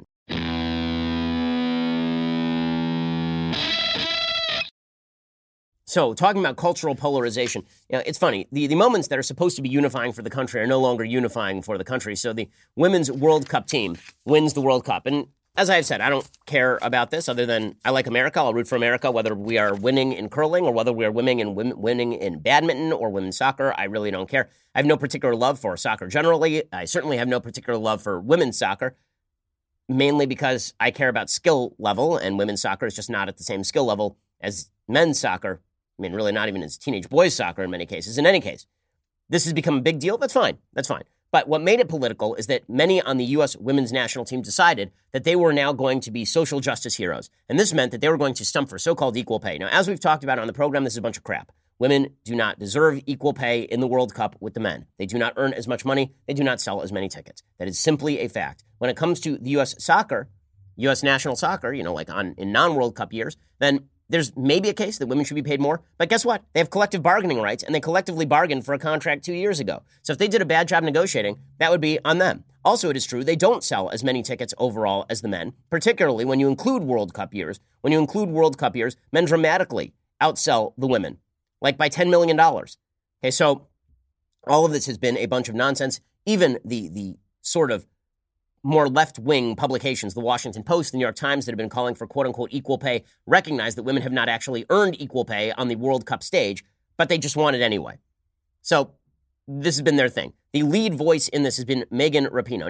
So, talking about cultural polarization, it's funny. The moments that are supposed to be unifying for the country are no longer unifying for the country. So the Women's World Cup team wins the World Cup. And as I've said, I don't care about this other than I like America. I'll root for America, whether we are winning in curling or whether we are winning in badminton or women's soccer. I really don't care. I have no particular love for soccer generally. I certainly have no particular love for women's soccer, mainly because I care about skill level, and women's soccer is just not at the same skill level as men's soccer. I mean, really not even as teenage boys' soccer in many cases. In any case, this has become a big deal. That's fine. That's fine. But what made it political is that many on the U.S. women's national team decided that they were now going to be social justice heroes. And this meant that they were going to stump for so-called equal pay. Now, as we've talked about on the program, this is a bunch of crap. Women do not deserve equal pay in the World Cup with the men. They do not earn as much money. They do not sell as many tickets. That is simply a fact. When it comes to the U.S. soccer, U.S. national soccer, like in non-World Cup years, then there's maybe a case that women should be paid more. But guess what? They have collective bargaining rights, and they collectively bargained for a contract 2 years ago. So if they did a bad job negotiating, that would be on them. Also, it is true they don't sell as many tickets overall as the men, particularly when you include World Cup years. When you include World Cup years, men dramatically outsell the women, like by $10 million. Okay, so all of this has been a bunch of nonsense. Even the sort of more left-wing publications, the Washington Post, the New York Times, that have been calling for quote-unquote equal pay, recognize that women have not actually earned equal pay on the World Cup stage, but they just want it anyway. So this has been their thing. The lead voice in this has been Megan Rapinoe. Now,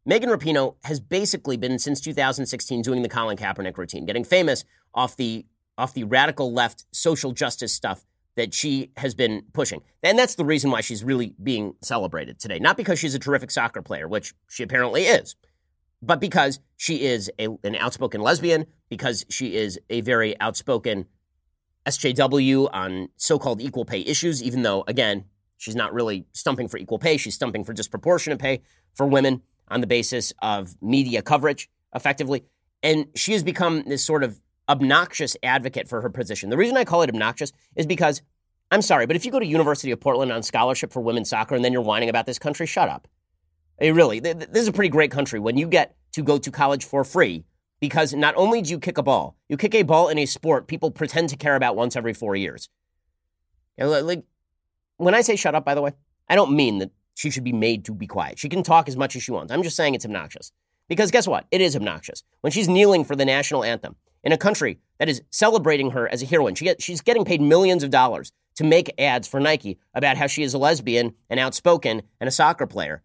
Megan Rapinoe has basically been, since 2016, doing the Colin Kaepernick routine, getting famous off the radical left social justice stuff that she has been pushing. And that's the reason why she's really being celebrated today. Not because she's a terrific soccer player, which she apparently is, but because she is an outspoken lesbian, because she is a very outspoken SJW on so-called equal pay issues, even though, again, she's not really stumping for equal pay. She's stumping for disproportionate pay for women on the basis of media coverage, effectively. And she has become this sort of obnoxious advocate for her position. The reason I call it obnoxious is because, I'm sorry, but if you go to University of Portland on scholarship for women's soccer and then you're whining about this country, shut up. Really, this is a pretty great country when you get to go to college for free, because not only do you kick a ball in a sport people pretend to care about once every 4 years. Like, when I say shut up, by the way, I don't mean that she should be made to be quiet. She can talk as much as she wants. I'm just saying it's obnoxious. Because guess what? It is obnoxious. When she's kneeling for the national anthem in a country that is celebrating her as a heroine, she's getting paid millions of dollars to make ads for Nike about how she is a lesbian and outspoken and a soccer player.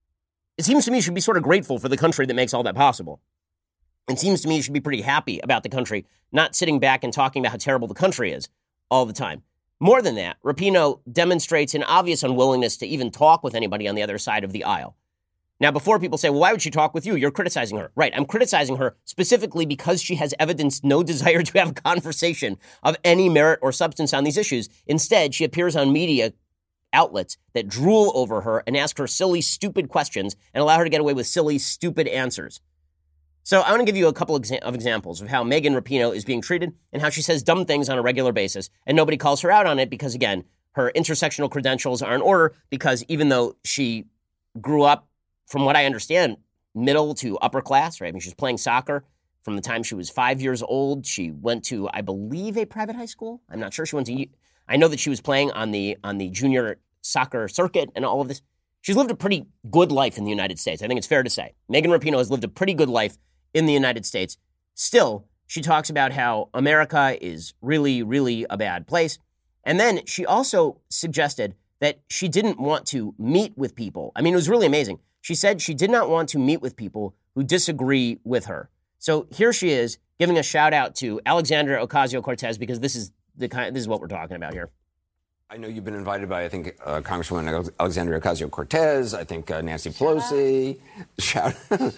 It seems to me you should be sort of grateful for the country that makes all that possible. It seems to me you should be pretty happy about the country, not sitting back and talking about how terrible the country is all the time. More than that, Rapinoe demonstrates an obvious unwillingness to even talk with anybody on the other side of the aisle. Now, before people say, well, why would she talk with you? You're criticizing her. Right, I'm criticizing her specifically because she has evidenced no desire to have a conversation of any merit or substance on these issues. Instead, she appears on media outlets that drool over her and ask her silly, stupid questions and allow her to get away with silly, stupid answers. So I want to give you a couple of examples of how Megan Rapinoe is being treated and how she says dumb things on a regular basis, and nobody calls her out on it because, again, her intersectional credentials are in order, because even though she grew up, from what I understand, middle to upper class, right? I mean, she was playing soccer from the time she was 5 years old. She went to, I believe, a private high school. I'm not sure. I know that she was playing on the junior soccer circuit and all of this. She's lived a pretty good life in the United States. I think it's fair to say. Megan Rapinoe has lived a pretty good life in the United States. Still, she talks about how America is really, really a bad place. And then she also suggested that she didn't want to meet with people. I mean, it was really amazing. She said she did not want to meet with people who disagree with her. So here she is giving a shout out to Alexandria Ocasio-Cortez, because this is what we're talking about here. I know you've been invited by, I think, Congresswoman Alexandria Ocasio-Cortez, I think Nancy Pelosi. Shout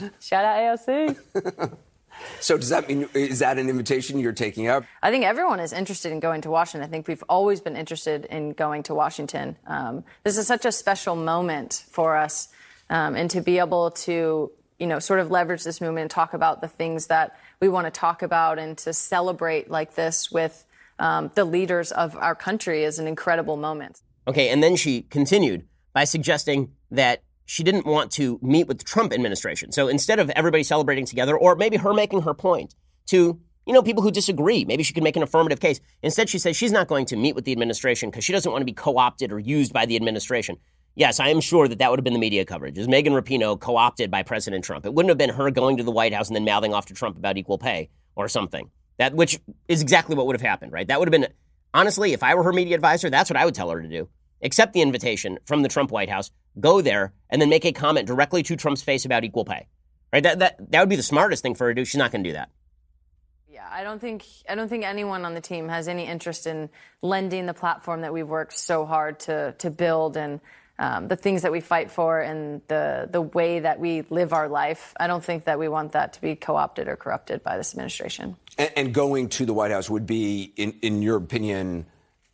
out AOC. So does that mean, is that an invitation you're taking up? I think everyone is interested in going to Washington. I think we've always been interested in going to Washington. This is such a special moment for us, and to be able to, sort of leverage this movement and talk about the things that we want to talk about, and to celebrate like this with the leaders of our country is an incredible moment. Okay, and then she continued by suggesting that she didn't want to meet with the Trump administration. So instead of everybody celebrating together, or maybe her making her point to, people who disagree, maybe she could make an affirmative case. Instead, she says she's not going to meet with the administration because she doesn't want to be co-opted or used by the administration. Yes, I am sure that would have been the media coverage. Is Megan Rapinoe co-opted by President Trump? It wouldn't have been her going to the White House and then mouthing off to Trump about equal pay or something. Which is exactly what would have happened, right? That would have been, honestly, if I were her media advisor, that's what I would tell her to do. Accept the invitation from the Trump White House, go there, and then make a comment directly to Trump's face about equal pay. Right? That would be the smartest thing for her to do. She's not going to do that. Yeah, I don't think anyone on the team has any interest in lending the platform that we've worked so hard to build, and the things that we fight for, and the way that we live our life. I don't think that we want that to be co-opted or corrupted by this administration. And going to the White House would be, in your opinion,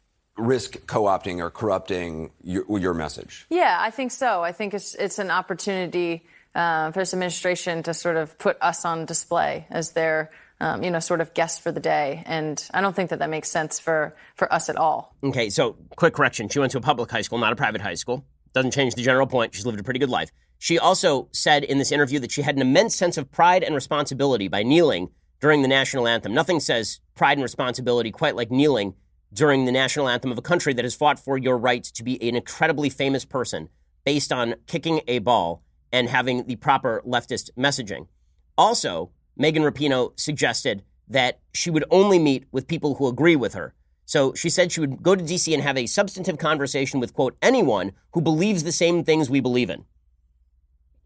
risk co-opting or corrupting your message? Yeah, I think so. I think it's an opportunity for this administration to sort of put us on display as their sort of guests for the day. And I don't think that makes sense for us at all. Okay, so quick correction. She went to a public high school, not a private high school. Doesn't change the general point. She's lived a pretty good life. She also said in this interview that she had an immense sense of pride and responsibility by kneeling during the national anthem. Nothing says pride and responsibility quite like kneeling during the national anthem of a country that has fought for your right to be an incredibly famous person based on kicking a ball and having the proper leftist messaging. Also, Megan Rapinoe suggested that she would only meet with people who agree with her. So she said she would go to D.C. and have a substantive conversation with, quote, anyone who believes the same things we believe in.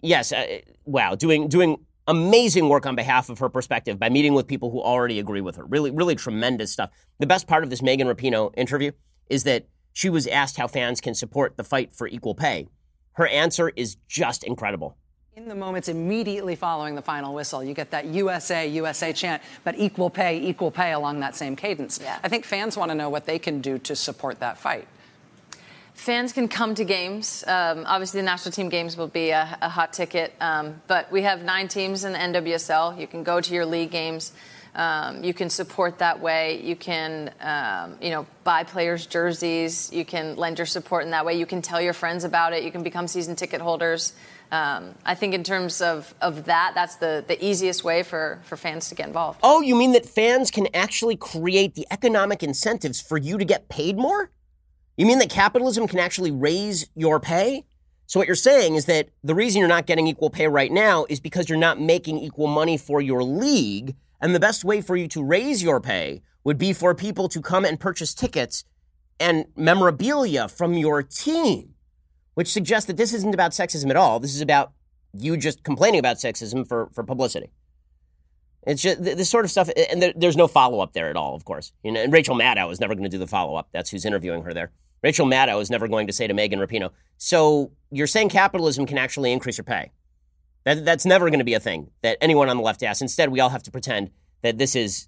yes, wow, doing amazing work on behalf of her perspective by meeting with people who already agree with her. Really, really tremendous stuff. The best part of this Megan Rapinoe interview is that she was asked how fans can support the fight for equal pay. Her answer is just incredible. In the moments immediately following the final whistle, you get that USA, USA chant, but equal pay along that same cadence. Yeah. I think fans want to know what they can do to support that fight. Fans can come to games. Obviously, the national team games will be a hot ticket. But we have 9 teams in the NWSL. You can go to your league games. You can support that way. You can, buy players' jerseys. You can lend your support in that way. You can tell your friends about it. You can become season ticket holders. I think in terms of that, that's the easiest way for fans to get involved. Oh, you mean that fans can actually create the economic incentives for you to get paid more? You mean that capitalism can actually raise your pay? So what you're saying is that the reason you're not getting equal pay right now is because you're not making equal money for your league, and the best way for you to raise your pay would be for people to come and purchase tickets and memorabilia from your team, which suggests that this isn't about sexism at all. This is about you just complaining about sexism for publicity. It's just this sort of stuff, and there's no follow-up there at all, of course. And Rachel Maddow is never going to do the follow-up. That's who's interviewing her there. Rachel Maddow is never going to say to Megan Rapinoe, so you're saying capitalism can actually increase your pay. That's never going to be a thing that anyone on the left asks. Instead, we all have to pretend that this is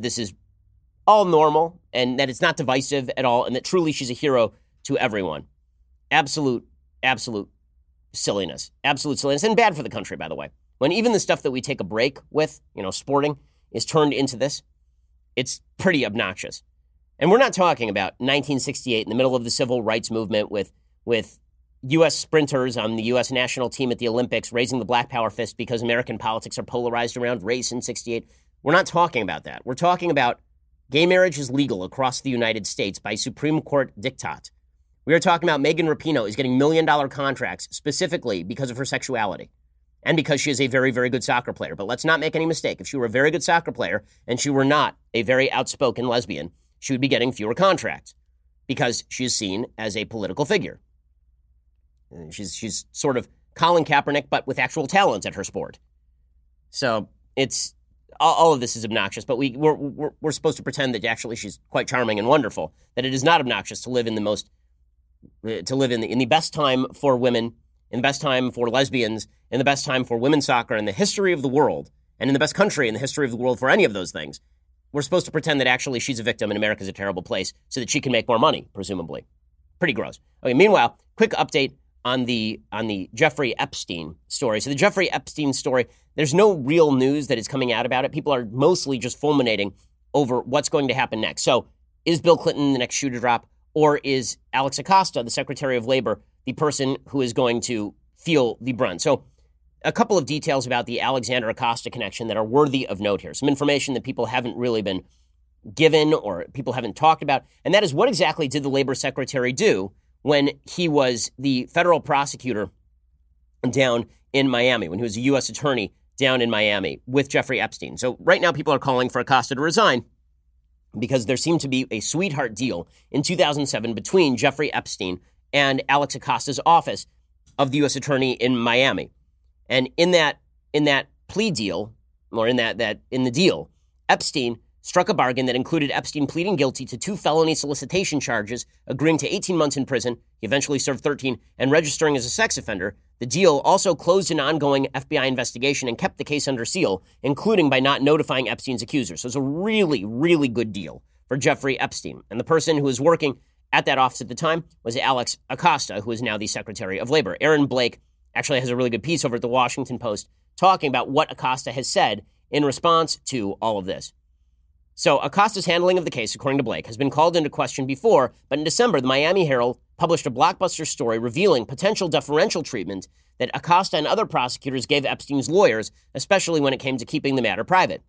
all normal and that it's not divisive at all and that truly she's a hero to everyone. Absolute silliness. Absolute silliness. And bad for the country, by the way. When even the stuff that we take a break with, sporting, is turned into this, it's pretty obnoxious. And we're not talking about 1968 in the middle of the civil rights movement with U.S. sprinters on the U.S. national team at the Olympics raising the black power fist because American politics are polarized around race in 68. We're not talking about that. We're talking about gay marriage is legal across the United States by Supreme Court diktat. We are talking about Megan Rapinoe is getting $1 million contracts specifically because of her sexuality and because she is a very, very good soccer player. But let's not make any mistake. If she were a very good soccer player and she were not a very outspoken lesbian, she would be getting fewer contracts because she is seen as a political figure. She's sort of Colin Kaepernick, but with actual talent at her sport. So it's all of this is obnoxious, but we're supposed to pretend that actually she's quite charming and wonderful. That it is not obnoxious to live in the best time for women, in the best time for lesbians, in the best time for women's soccer in the history of the world, and in the best country in the history of the world for any of those things. We're supposed to pretend that actually she's a victim and America's a terrible place so that she can make more money, presumably. Pretty gross. Okay, meanwhile, quick update on the Jeffrey Epstein story. So the Jeffrey Epstein story, there's no real news that is coming out about it. People are mostly just fulminating over what's going to happen next. So is Bill Clinton the next shoe to drop, or is Alex Acosta, the Secretary of Labor, the person who is going to feel the brunt? So a couple of details about the Alexander Acosta connection that are worthy of note here. Some information that people haven't really been given or people haven't talked about. And that is, what exactly did the Labor Secretary do when he was the federal prosecutor down in Miami, when he was a U.S. attorney down in Miami with Jeffrey Epstein? So right now people are calling for Acosta to resign because there seemed to be a sweetheart deal in 2007 between Jeffrey Epstein and Alex Acosta's office of the U.S. attorney in Miami. And in that plea deal, or in the deal, Epstein struck a bargain that included Epstein pleading guilty to 2 felony solicitation charges, agreeing to 18 months in prison. He eventually served 13, and registering as a sex offender. The deal also closed an ongoing FBI investigation and kept the case under seal, including by not notifying Epstein's accusers. So it's a really, really good deal for Jeffrey Epstein. And the person who was working at that office at the time was Alex Acosta, who is now the Secretary of Labor. Aaron Blake actually has a really good piece over at the Washington Post talking about what Acosta has said in response to all of this. So Acosta's handling of the case, according to Blake, has been called into question before, but in December, the Miami Herald published a blockbuster story revealing potential deferential treatment that Acosta and other prosecutors gave Epstein's lawyers, especially when it came to keeping the matter private.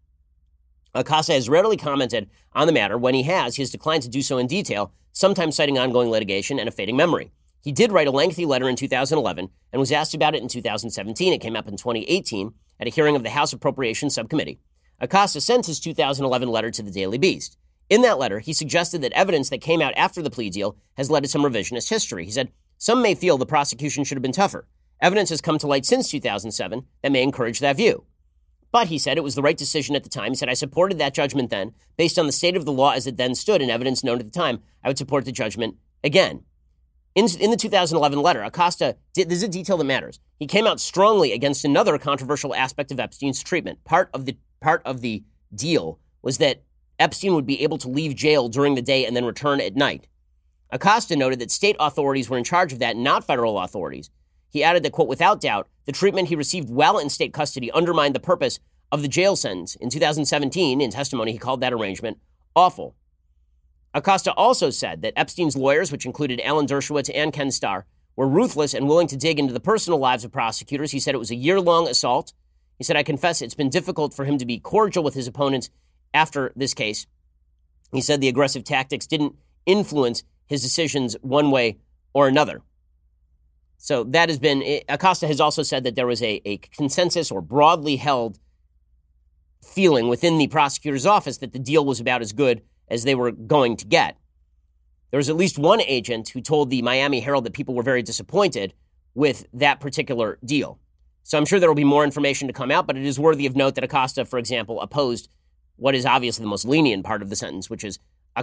Acosta has rarely commented on the matter. When he has declined to do so in detail, sometimes citing ongoing litigation and a fading memory. He did write a lengthy letter in 2011 and was asked about it in 2017. It came up in 2018 at a hearing of the House Appropriations Subcommittee. Acosta sent his 2011 letter to the Daily Beast. In that letter, he suggested that evidence that came out after the plea deal has led to some revisionist history. He said, "Some may feel the prosecution should have been tougher. Evidence has come to light since 2007 that may encourage that view. But he said it was the right decision at the time. He said, I supported that judgment then. Based on the state of the law as it then stood and evidence known at the time, I would support the judgment again. In the 2011 letter, Acosta, there's a detail that matters. He came out strongly against another controversial aspect of Epstein's treatment. Part of the deal was that Epstein would be able to leave jail during the day and then return at night. Acosta noted that state authorities were in charge of that, not federal authorities. He added that, quote, without doubt, the treatment he received while in state custody undermined the purpose of the jail sentence. In 2017, in testimony, he called that arrangement awful. Acosta also said that Epstein's lawyers, which included Alan Dershowitz and Ken Starr, were ruthless and willing to dig into the personal lives of prosecutors. He said it was a year-long assault. He said, I confess it's been difficult for him to be cordial with his opponents after this case. He said the aggressive tactics didn't influence his decisions one way or another. So that has been, Acosta has also said that there was a consensus or broadly held feeling within the prosecutor's office that the deal was about as good as they were going to get. There was at least one agent who told the Miami Herald that people were very disappointed with that particular deal. So I'm sure there will be more information to come out, but it is worthy of note that Acosta, for example, opposed what is obviously the most lenient part of the sentence, which is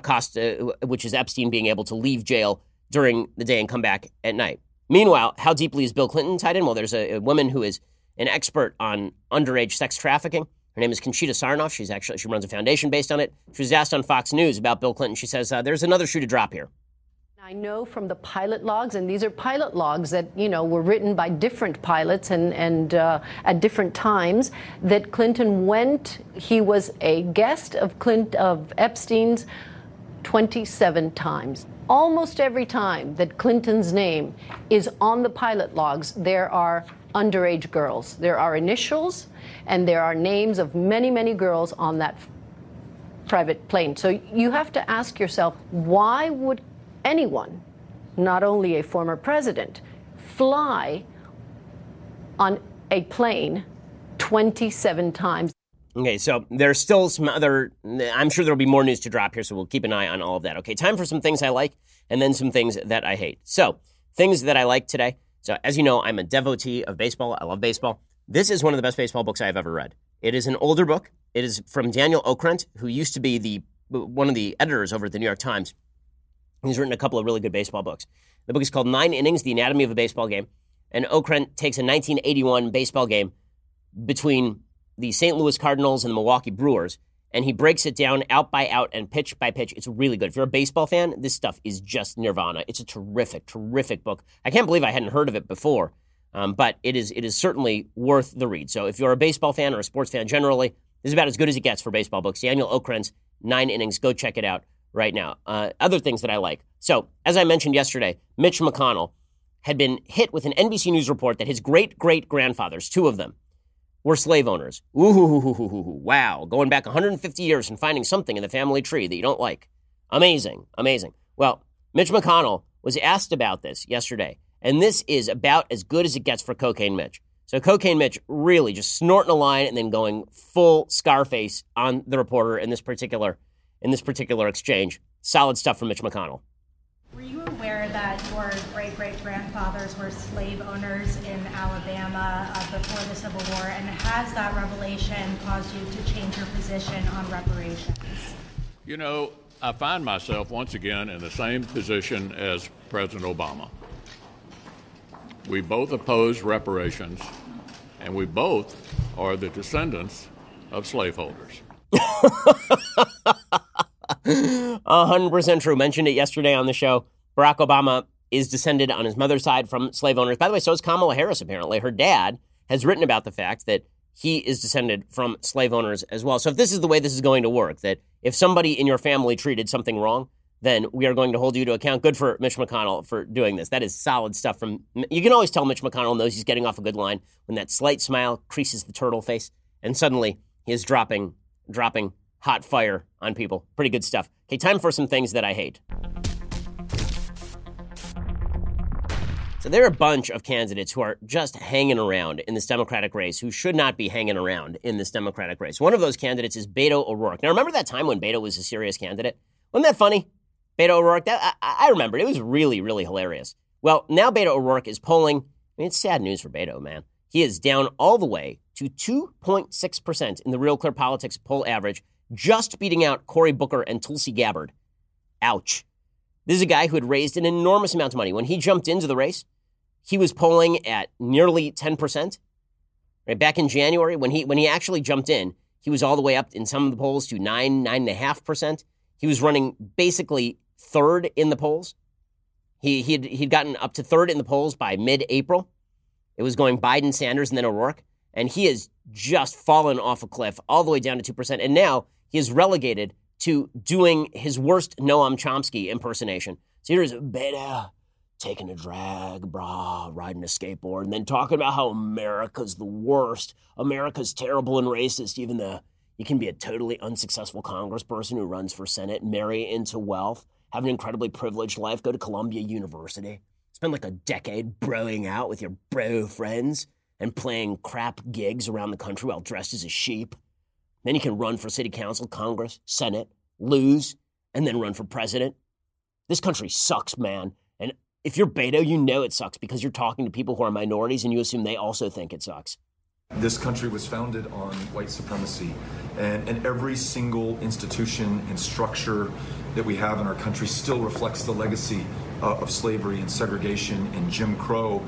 Epstein being able to leave jail during the day and come back at night. Meanwhile, how deeply is Bill Clinton tied in? Well, there's a woman who is an expert on underage sex trafficking. Her name is Conchita Sarnoff. She runs a foundation based on it. She was asked on Fox News about Bill Clinton. She says, there's another shoe to drop here. I know from the pilot logs, and these are pilot logs that, were written by different pilots and at different times, that Clinton he was a guest of Epstein's 27 times. Almost every time that Clinton's name is on the pilot logs, there are underage girls. There are initials, and there are names of many, many girls on that private plane. So you have to ask yourself, why would anyone, not only a former president, fly on a plane 27 times? Okay, so there's still some other, I'm sure there'll be more news to drop here, so we'll keep an eye on all of that. Okay, time for some things I like and then some things that I hate. So, things that I like today. So, as you know, I'm a devotee of baseball. I love baseball. This is one of the best baseball books I've ever read. It is an older book. It is from Daniel Okrent, who used to be one of the editors over at the New York Times. He's written a couple of really good baseball books. The book is called 9 Innings, The Anatomy of a Baseball Game. And Okrent takes a 1981 baseball game between the St. Louis Cardinals and the Milwaukee Brewers, and he breaks it down out by out and pitch by pitch. It's really good. If you're a baseball fan, this stuff is just nirvana. It's a terrific, terrific book. I can't believe I hadn't heard of it before, but it is certainly worth the read. So if you're a baseball fan or a sports fan generally, this is about as good as it gets for baseball books. Daniel Okrent's 9 Innings. Go check it out right now. Other things that I like. So, as I mentioned yesterday, Mitch McConnell had been hit with an NBC News report that his great-great-grandfathers, 2 of them, were slave owners. Ooh, wow. Going back 150 years and finding something in the family tree that you don't like. Amazing, amazing. Well, Mitch McConnell was asked about this yesterday, and this is about as good as it gets for Cocaine Mitch. So Cocaine Mitch really just snorting a line and then going full Scarface on the reporter in this particular exchange. Solid stuff from Mitch McConnell. Were you aware that your great-great-grandfathers were slave owners in Alabama before the Civil War? And has that revelation caused you to change your position on reparations? You know, I find myself once again in the same position as President Obama. We both oppose reparations, and we both are the descendants of slaveholders. 100% true. Mentioned it yesterday on the show. Barack Obama is descended on his mother's side from slave owners. By the way, so is Kamala Harris, apparently. Her dad has written about the fact that he is descended from slave owners as well. So if this is the way this is going to work, that if somebody in your family treated something wrong, then we are going to hold you to account. Good for Mitch McConnell for doing this. That is solid stuff from, you can always tell Mitch McConnell knows he's getting off a good line when that slight smile creases the turtle face and suddenly he is dropping hot fire on people. Pretty good stuff. Okay, time for some things that I hate. So there are a bunch of candidates who are just hanging around in this Democratic race who should not be hanging around in this Democratic race. One of those candidates is Beto O'Rourke. Now, remember that time when Beto was a serious candidate? Wasn't that funny? Beto O'Rourke, I remember. It was really, really hilarious. Well, now Beto O'Rourke is polling mean, it's sad news for Beto, man. He is down all the way to 2.6% in the Real Clear Politics poll average, just beating out Cory Booker and Tulsi Gabbard. Ouch. This is a guy who had raised an enormous amount of money. When he jumped into the race, he was polling at nearly 10%. Right back in January, when he actually jumped in, he was all the way up in some of the polls to 9.5%. He was running basically third in the polls. He'd gotten up to third in the polls by mid-April. It was going Biden, Sanders, and then O'Rourke. And he has just fallen off a cliff all the way down to 2%. And now he is relegated to doing his worst Noam Chomsky impersonation. So here's Beto taking a drag, riding a skateboard, and then talking about how America's the worst. America's terrible and racist, even though you can be a totally unsuccessful congressperson who runs for Senate, marry into wealth, have an incredibly privileged life, go to Columbia University, spend like a decade broing out with your bro friends and playing crap gigs around the country while dressed as a sheep. Then you can run for city council, Congress, Senate, lose, and then run for president. This country sucks, man. And if you're Beto, you know it sucks because you're talking to people who are minorities and you assume they also think it sucks. This country was founded on white supremacy, and every single institution and structure that we have in our country still reflects the legacy of slavery and segregation and Jim Crow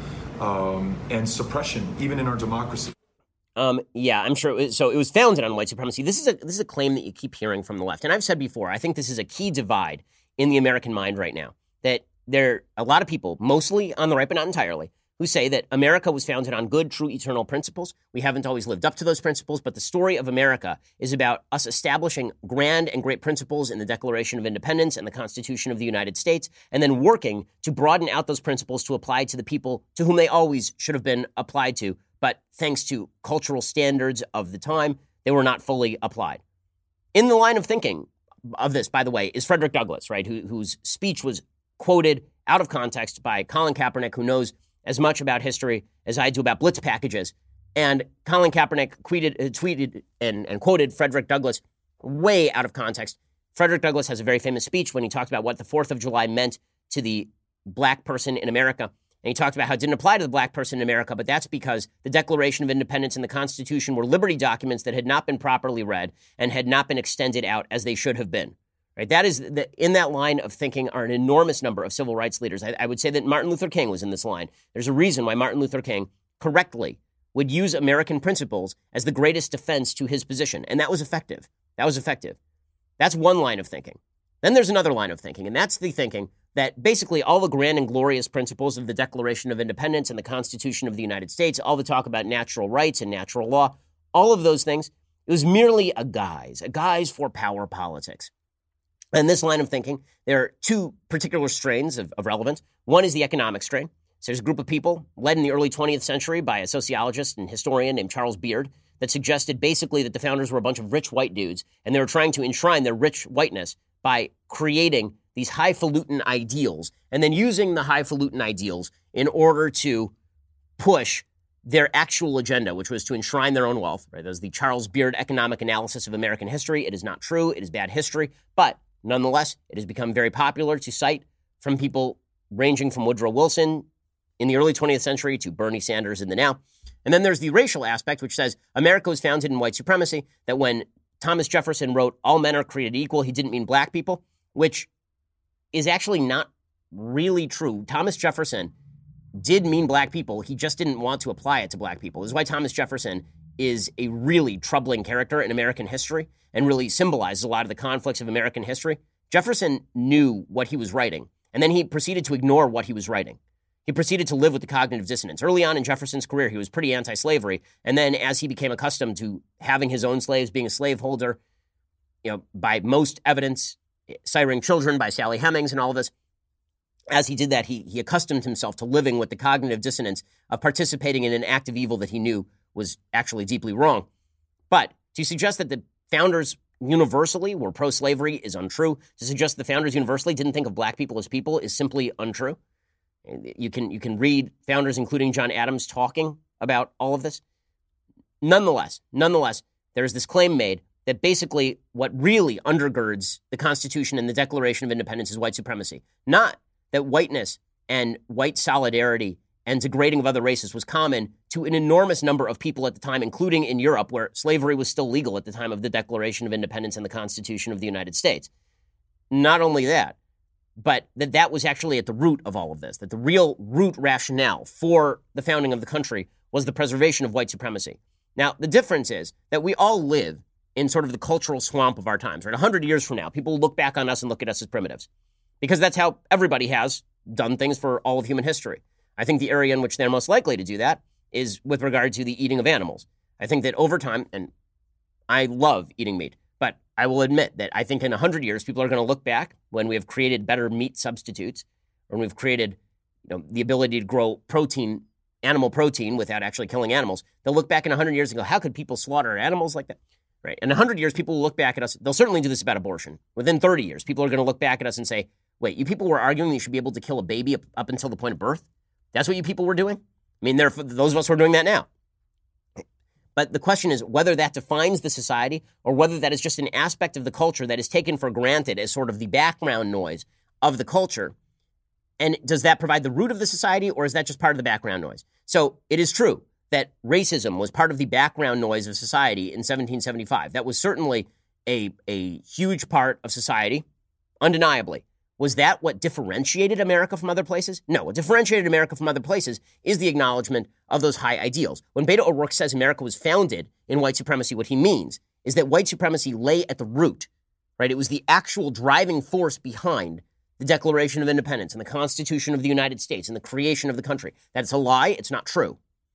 and suppression, even in our democracy. Yeah, I'm sure. It was founded on white supremacy. This is a claim that you keep hearing from the left. And I've said before, I think this is a key divide in the American mind right now, that there are a lot of people, mostly on the right, but not entirely, who say that America was founded on good, true, eternal principles. We haven't always lived up to those principles, but the story of America is about us establishing grand and great principles in the Declaration of Independence and the Constitution of the United States, and then working to broaden out those principles to apply to the people to whom they always should have been applied to, but thanks to cultural standards of the time, they were not fully applied. In the line of thinking of this, by the way, is Frederick Douglass, right, whose speech was quoted out of context by Colin Kaepernick, who knows as much about history as I do about blitz packages. And Colin Kaepernick tweeted and quoted Frederick Douglass way out of context. Frederick Douglass has a very famous speech when he talked about what the 4th of July meant to the black person in America. And he talked about how it didn't apply to the black person in America, but that's because the Declaration of Independence and the Constitution were liberty documents that had not been properly read and had not been extended out as they should have been. Right? That is in that line of thinking are an enormous number of civil rights leaders. I would say that Martin Luther King was in this line. There's a reason why Martin Luther King correctly would use American principles as the greatest defense to his position. And that was effective. That's one line of thinking. Then there's another line of thinking, and that's the thinking that basically all the grand and glorious principles of the Declaration of Independence and the Constitution of the United States, all the talk about natural rights and natural law, all of those things, it was merely a guise for power politics. And this line of thinking, there are two particular strains of relevance. One is the economic strain. So there's a group of people led in the early 20th century by a sociologist and historian named Charles Beard that suggested basically that the founders were a bunch of rich white dudes, and they were trying to enshrine their rich whiteness by creating these highfalutin ideals and then using the highfalutin ideals in order to push their actual agenda, which was to enshrine their own wealth. Right? That was the Charles Beard economic analysis of American history. It is not true. It is bad history. But nonetheless, it has become very popular to cite from people ranging from Woodrow Wilson in the early 20th century to Bernie Sanders in the now. And then there's the racial aspect, which says America was founded in white supremacy, that when Thomas Jefferson wrote, all men are created equal, he didn't mean black people, which is actually not really true. Thomas Jefferson did mean black people. He just didn't want to apply it to black people. This is why Thomas Jefferson is a really troubling character in American history and really symbolizes a lot of the conflicts of American history. Jefferson knew what he was writing, and then he proceeded to ignore what he was writing. He proceeded to live with the cognitive dissonance. Early on in Jefferson's career, he was pretty anti-slavery, and then as he became accustomed to having his own slaves, being a slaveholder, by most evidence, siring children by Sally Hemings and all of this, as he did that, he accustomed himself to living with the cognitive dissonance of participating in an act of evil that he knew was actually deeply wrong. But to suggest that the founders universally were pro-slavery is untrue. To suggest the founders universally didn't think of black people as people is simply untrue. You can read founders, including John Adams, talking about all of this. Nonetheless, there is this claim made that basically what really undergirds the Constitution and the Declaration of Independence is white supremacy. Not that whiteness and white solidarity and degrading of other races was common to an enormous number of people at the time, including in Europe, where slavery was still legal at the time of the Declaration of Independence and the Constitution of the United States. Not only that, but that was actually at the root of all of this, that the real root rationale for the founding of the country was the preservation of white supremacy. Now, the difference is that we all live in sort of the cultural swamp of our times, right? 100 years from now, people will look back on us and look at us as primitives, because that's how everybody has done things for all of human history. I think the area in which they're most likely to do that is with regard to the eating of animals. I think that over time, and I love eating meat, but I will admit that I think in 100 years, people are going to look back when we have created better meat substitutes, or when we've created, the ability to grow protein, animal protein, without actually killing animals. They'll look back in 100 years and go, how could people slaughter animals like that? Right? In 100 years, people will look back at us. They'll certainly do this about abortion. Within 30 years, people are going to look back at us and say, wait, you people were arguing you should be able to kill a baby up until the point of birth? That's what you people were doing? I mean, those of us who are doing that now. But the question is whether that defines the society or whether that is just an aspect of the culture that is taken for granted as sort of the background noise of the culture. And does that provide the root of the society, or is that just part of the background noise? So it is true that racism was part of the background noise of society in 1775. That was certainly a huge part of society, undeniably. Was that what differentiated America from other places? No, what differentiated America from other places is the acknowledgement of those high ideals. When Beto O'Rourke says America was founded in white supremacy, what he means is that white supremacy lay at the root, right? It was the actual driving force behind the Declaration of Independence and the Constitution of the United States and the creation of the country. That's a lie. It's not true.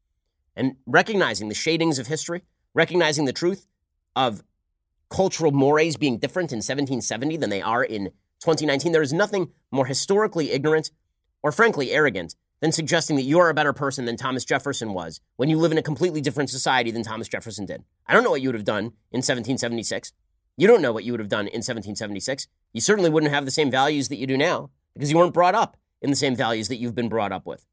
And recognizing the shadings of history, recognizing the truth of cultural mores being different in 1770 than they are in 2019, there is nothing more historically ignorant or frankly arrogant than suggesting that you are a better person than Thomas Jefferson was when you live in a completely different society than Thomas Jefferson did. I don't know what you would have done in 1776. You don't know what you would have done in 1776. You certainly wouldn't have the same values that you do now because you weren't brought up in the same values that you've been brought up with.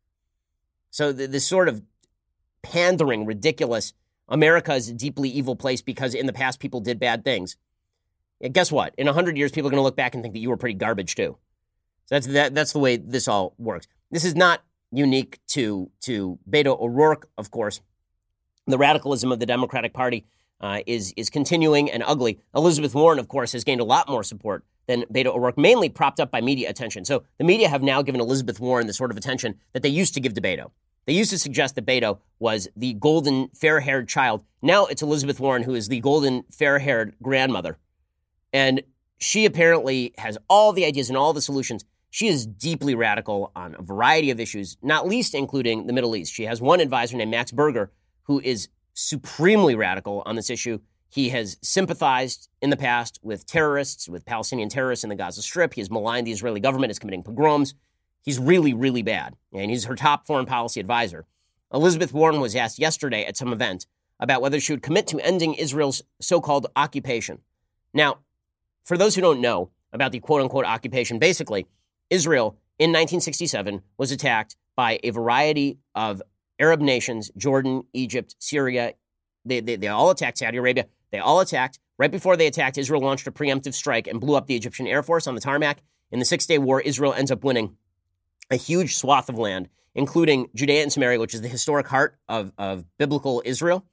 So this sort of pandering, ridiculous, America is a deeply evil place because in the past people did bad things. Guess what? In 100 years, people are going to look back and think that you were pretty garbage too. So that's the way this all works. This is not unique to Beto O'Rourke, of course. The radicalism of the Democratic Party is continuing and ugly. Elizabeth Warren, of course, has gained a lot more support than Beto O'Rourke, mainly propped up by media attention. So the media have now given Elizabeth Warren the sort of attention that they used to give to Beto. They used to suggest that Beto was the golden, fair-haired child. Now it's Elizabeth Warren who is the golden, fair-haired grandmother. And she apparently has all the ideas and all the solutions. She is deeply radical on a variety of issues, not least including the Middle East. She has one advisor named Max Berger, who is supremely radical on this issue. He has sympathized in the past with terrorists, with Palestinian terrorists in the Gaza Strip. He has maligned the Israeli government as committing pogroms. He's really, really bad, and he's her top foreign policy advisor. Elizabeth Warren was asked yesterday at some event about whether she would commit to ending Israel's so-called occupation. Now, for those who don't know about the quote-unquote occupation, basically, Israel in 1967 was attacked by a variety of Arab nations, Jordan, Egypt, Syria. They all attacked Saudi Arabia. They all attacked. Right before they attacked, Israel launched a preemptive strike and blew up the Egyptian Air Force on the tarmac. In the Six-Day War, Israel ends up winning a huge swath of land, including Judea and Samaria, which is the historic heart of biblical Israel.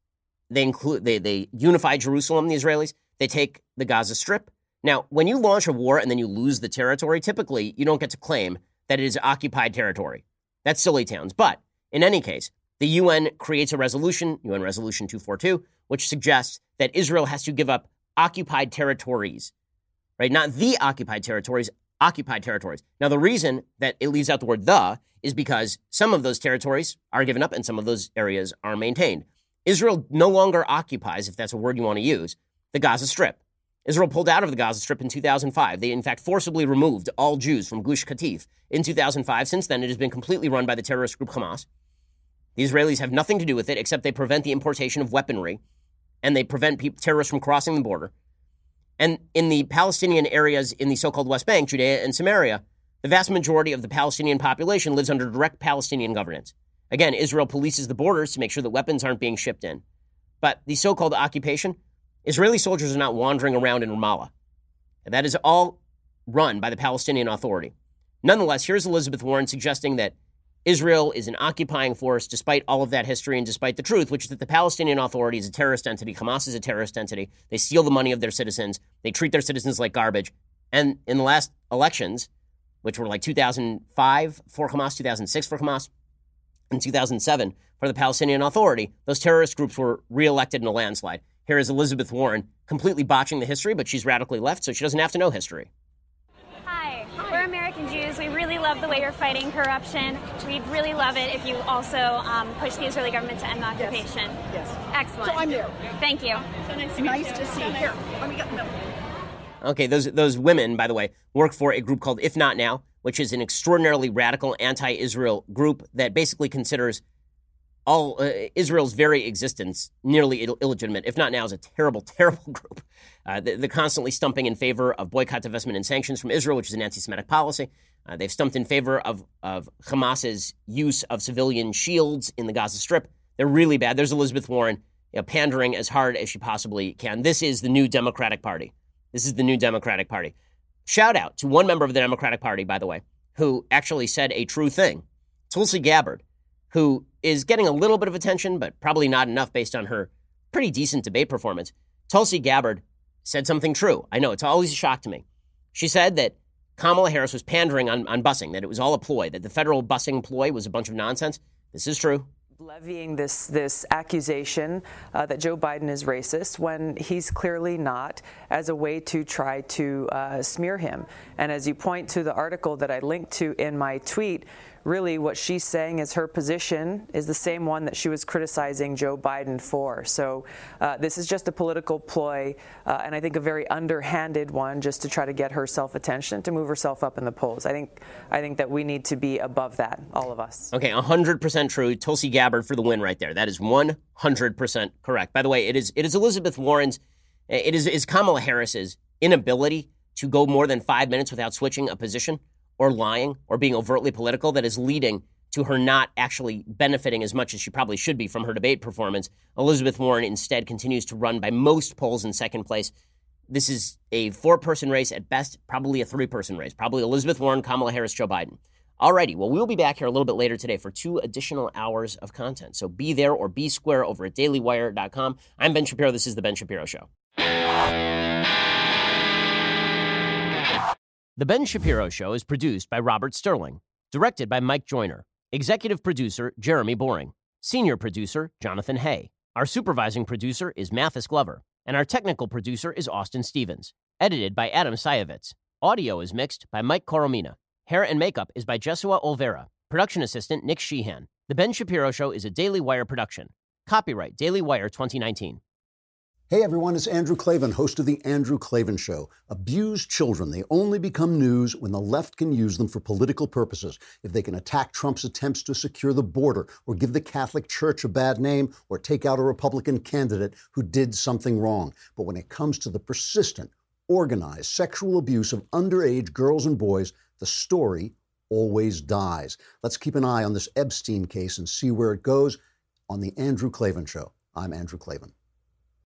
They unify Jerusalem, the Israelis. They take the Gaza Strip. Now, when you launch a war and then you lose the territory, typically you don't get to claim that it is occupied territory. That's silly towns. But in any case, the UN creates a resolution, UN Resolution 242, which suggests that Israel has to give up occupied territories, right? Not the occupied territories, occupied territories. Now, the reason that it leaves out the word the is because some of those territories are given up and some of those areas are maintained. Israel no longer occupies, if that's a word you want to use, the Gaza Strip. Israel pulled out of the Gaza Strip in 2005. They, in fact, forcibly removed all Jews from Gush Katif in 2005. Since then, it has been completely run by the terrorist group Hamas. The Israelis have nothing to do with it except they prevent the importation of weaponry and they prevent terrorists from crossing the border. And in the Palestinian areas in the so-called West Bank, Judea and Samaria, the vast majority of the Palestinian population lives under direct Palestinian governance. Again, Israel polices the borders to make sure that weapons aren't being shipped in. But the so-called occupation, Israeli soldiers are not wandering around in Ramallah. And that is all run by the Palestinian Authority. Nonetheless, here's Elizabeth Warren suggesting that Israel is an occupying force despite all of that history and despite the truth, which is that the Palestinian Authority is a terrorist entity. Hamas is a terrorist entity. They steal the money of their citizens. They treat their citizens like garbage. And in the last elections, which were like 2005 for Hamas, 2006 for Hamas, and 2007 for the Palestinian Authority, those terrorist groups were reelected in a landslide. Here is Elizabeth Warren completely botching the history, but she's radically left, so she doesn't have to know history. Hi, we're American Jews. We really love the way you're fighting corruption. We'd really love it if you also push the Israeli government to end the occupation. Yes. Excellent. So I'm here. Thank you. Nice to see you. Here, let me get no. Okay, those women, by the way, work for a group called If Not Now, which is an extraordinarily radical anti-Israel group that basically considers all Israel's very existence nearly illegitimate. If Not Now is a terrible, terrible group. They're constantly stumping in favor of boycott, divestment, and sanctions from Israel, which is an anti-Semitic policy. They've stumped in favor of Hamas's use of civilian shields in the Gaza Strip. They're really bad. There's Elizabeth Warren, pandering as hard as she possibly can. This is the new Democratic Party. This is the new Democratic Party. Shout out to one member of the Democratic Party, by the way, who actually said a true thing. Tulsi Gabbard, who is getting a little bit of attention, but probably not enough based on her pretty decent debate performance. Tulsi Gabbard said something true. I know, it's always a shock to me. She said that Kamala Harris was pandering on busing, that it was all a ploy, that the federal busing ploy was a bunch of nonsense. This is true. Levying this accusation that Joe Biden is racist when he's clearly not, as a way to try to smear him. And as you point to the article that I linked to in my tweet, really what she's saying is her position is the same one that she was criticizing Joe Biden for. So this is just a political ploy, and I think a very underhanded one, just to try to get herself attention, to move herself up in the polls. I think that we need to be above that, all of us. Okay, 100% true. Tulsi Gabbard for the win right there. That is 100% correct. By the way, it is Elizabeth Warren's, it is Kamala Harris's inability to go more than 5 minutes without switching a position or lying or being overtly political that is leading to her not actually benefiting as much as she probably should be from her debate performance. Elizabeth Warren instead continues to run by most polls in second place. This is a 4-person race at best, probably a 3-person race. Probably Elizabeth Warren, Kamala Harris, Joe Biden. Alrighty, well, we'll be back here a little bit later today for 2 additional hours of content. So be there or be square over at dailywire.com. I'm Ben Shapiro. This is The Ben Shapiro Show. The Ben Shapiro Show is produced by Robert Sterling, directed by Mike Joyner, executive producer Jeremy Boring, senior producer Jonathan Hay. Our supervising producer is Mathis Glover, and our technical producer is Austin Stevens, edited by Adam Sayevitz. Audio is mixed by Mike Coromina. Hair and makeup is by Jesua Olvera. Production assistant Nick Sheehan. The Ben Shapiro Show is a Daily Wire production. Copyright Daily Wire 2019. Hey everyone, it's Andrew Klavan, host of The Andrew Klavan Show. Abused children, they only become news when the left can use them for political purposes. If they can attack Trump's attempts to secure the border, or give the Catholic Church a bad name, or take out a Republican candidate who did something wrong. But when it comes to the persistent, organized sexual abuse of underage girls and boys, the story always dies. Let's keep an eye on this Epstein case and see where it goes on The Andrew Klavan Show. I'm Andrew Klavan.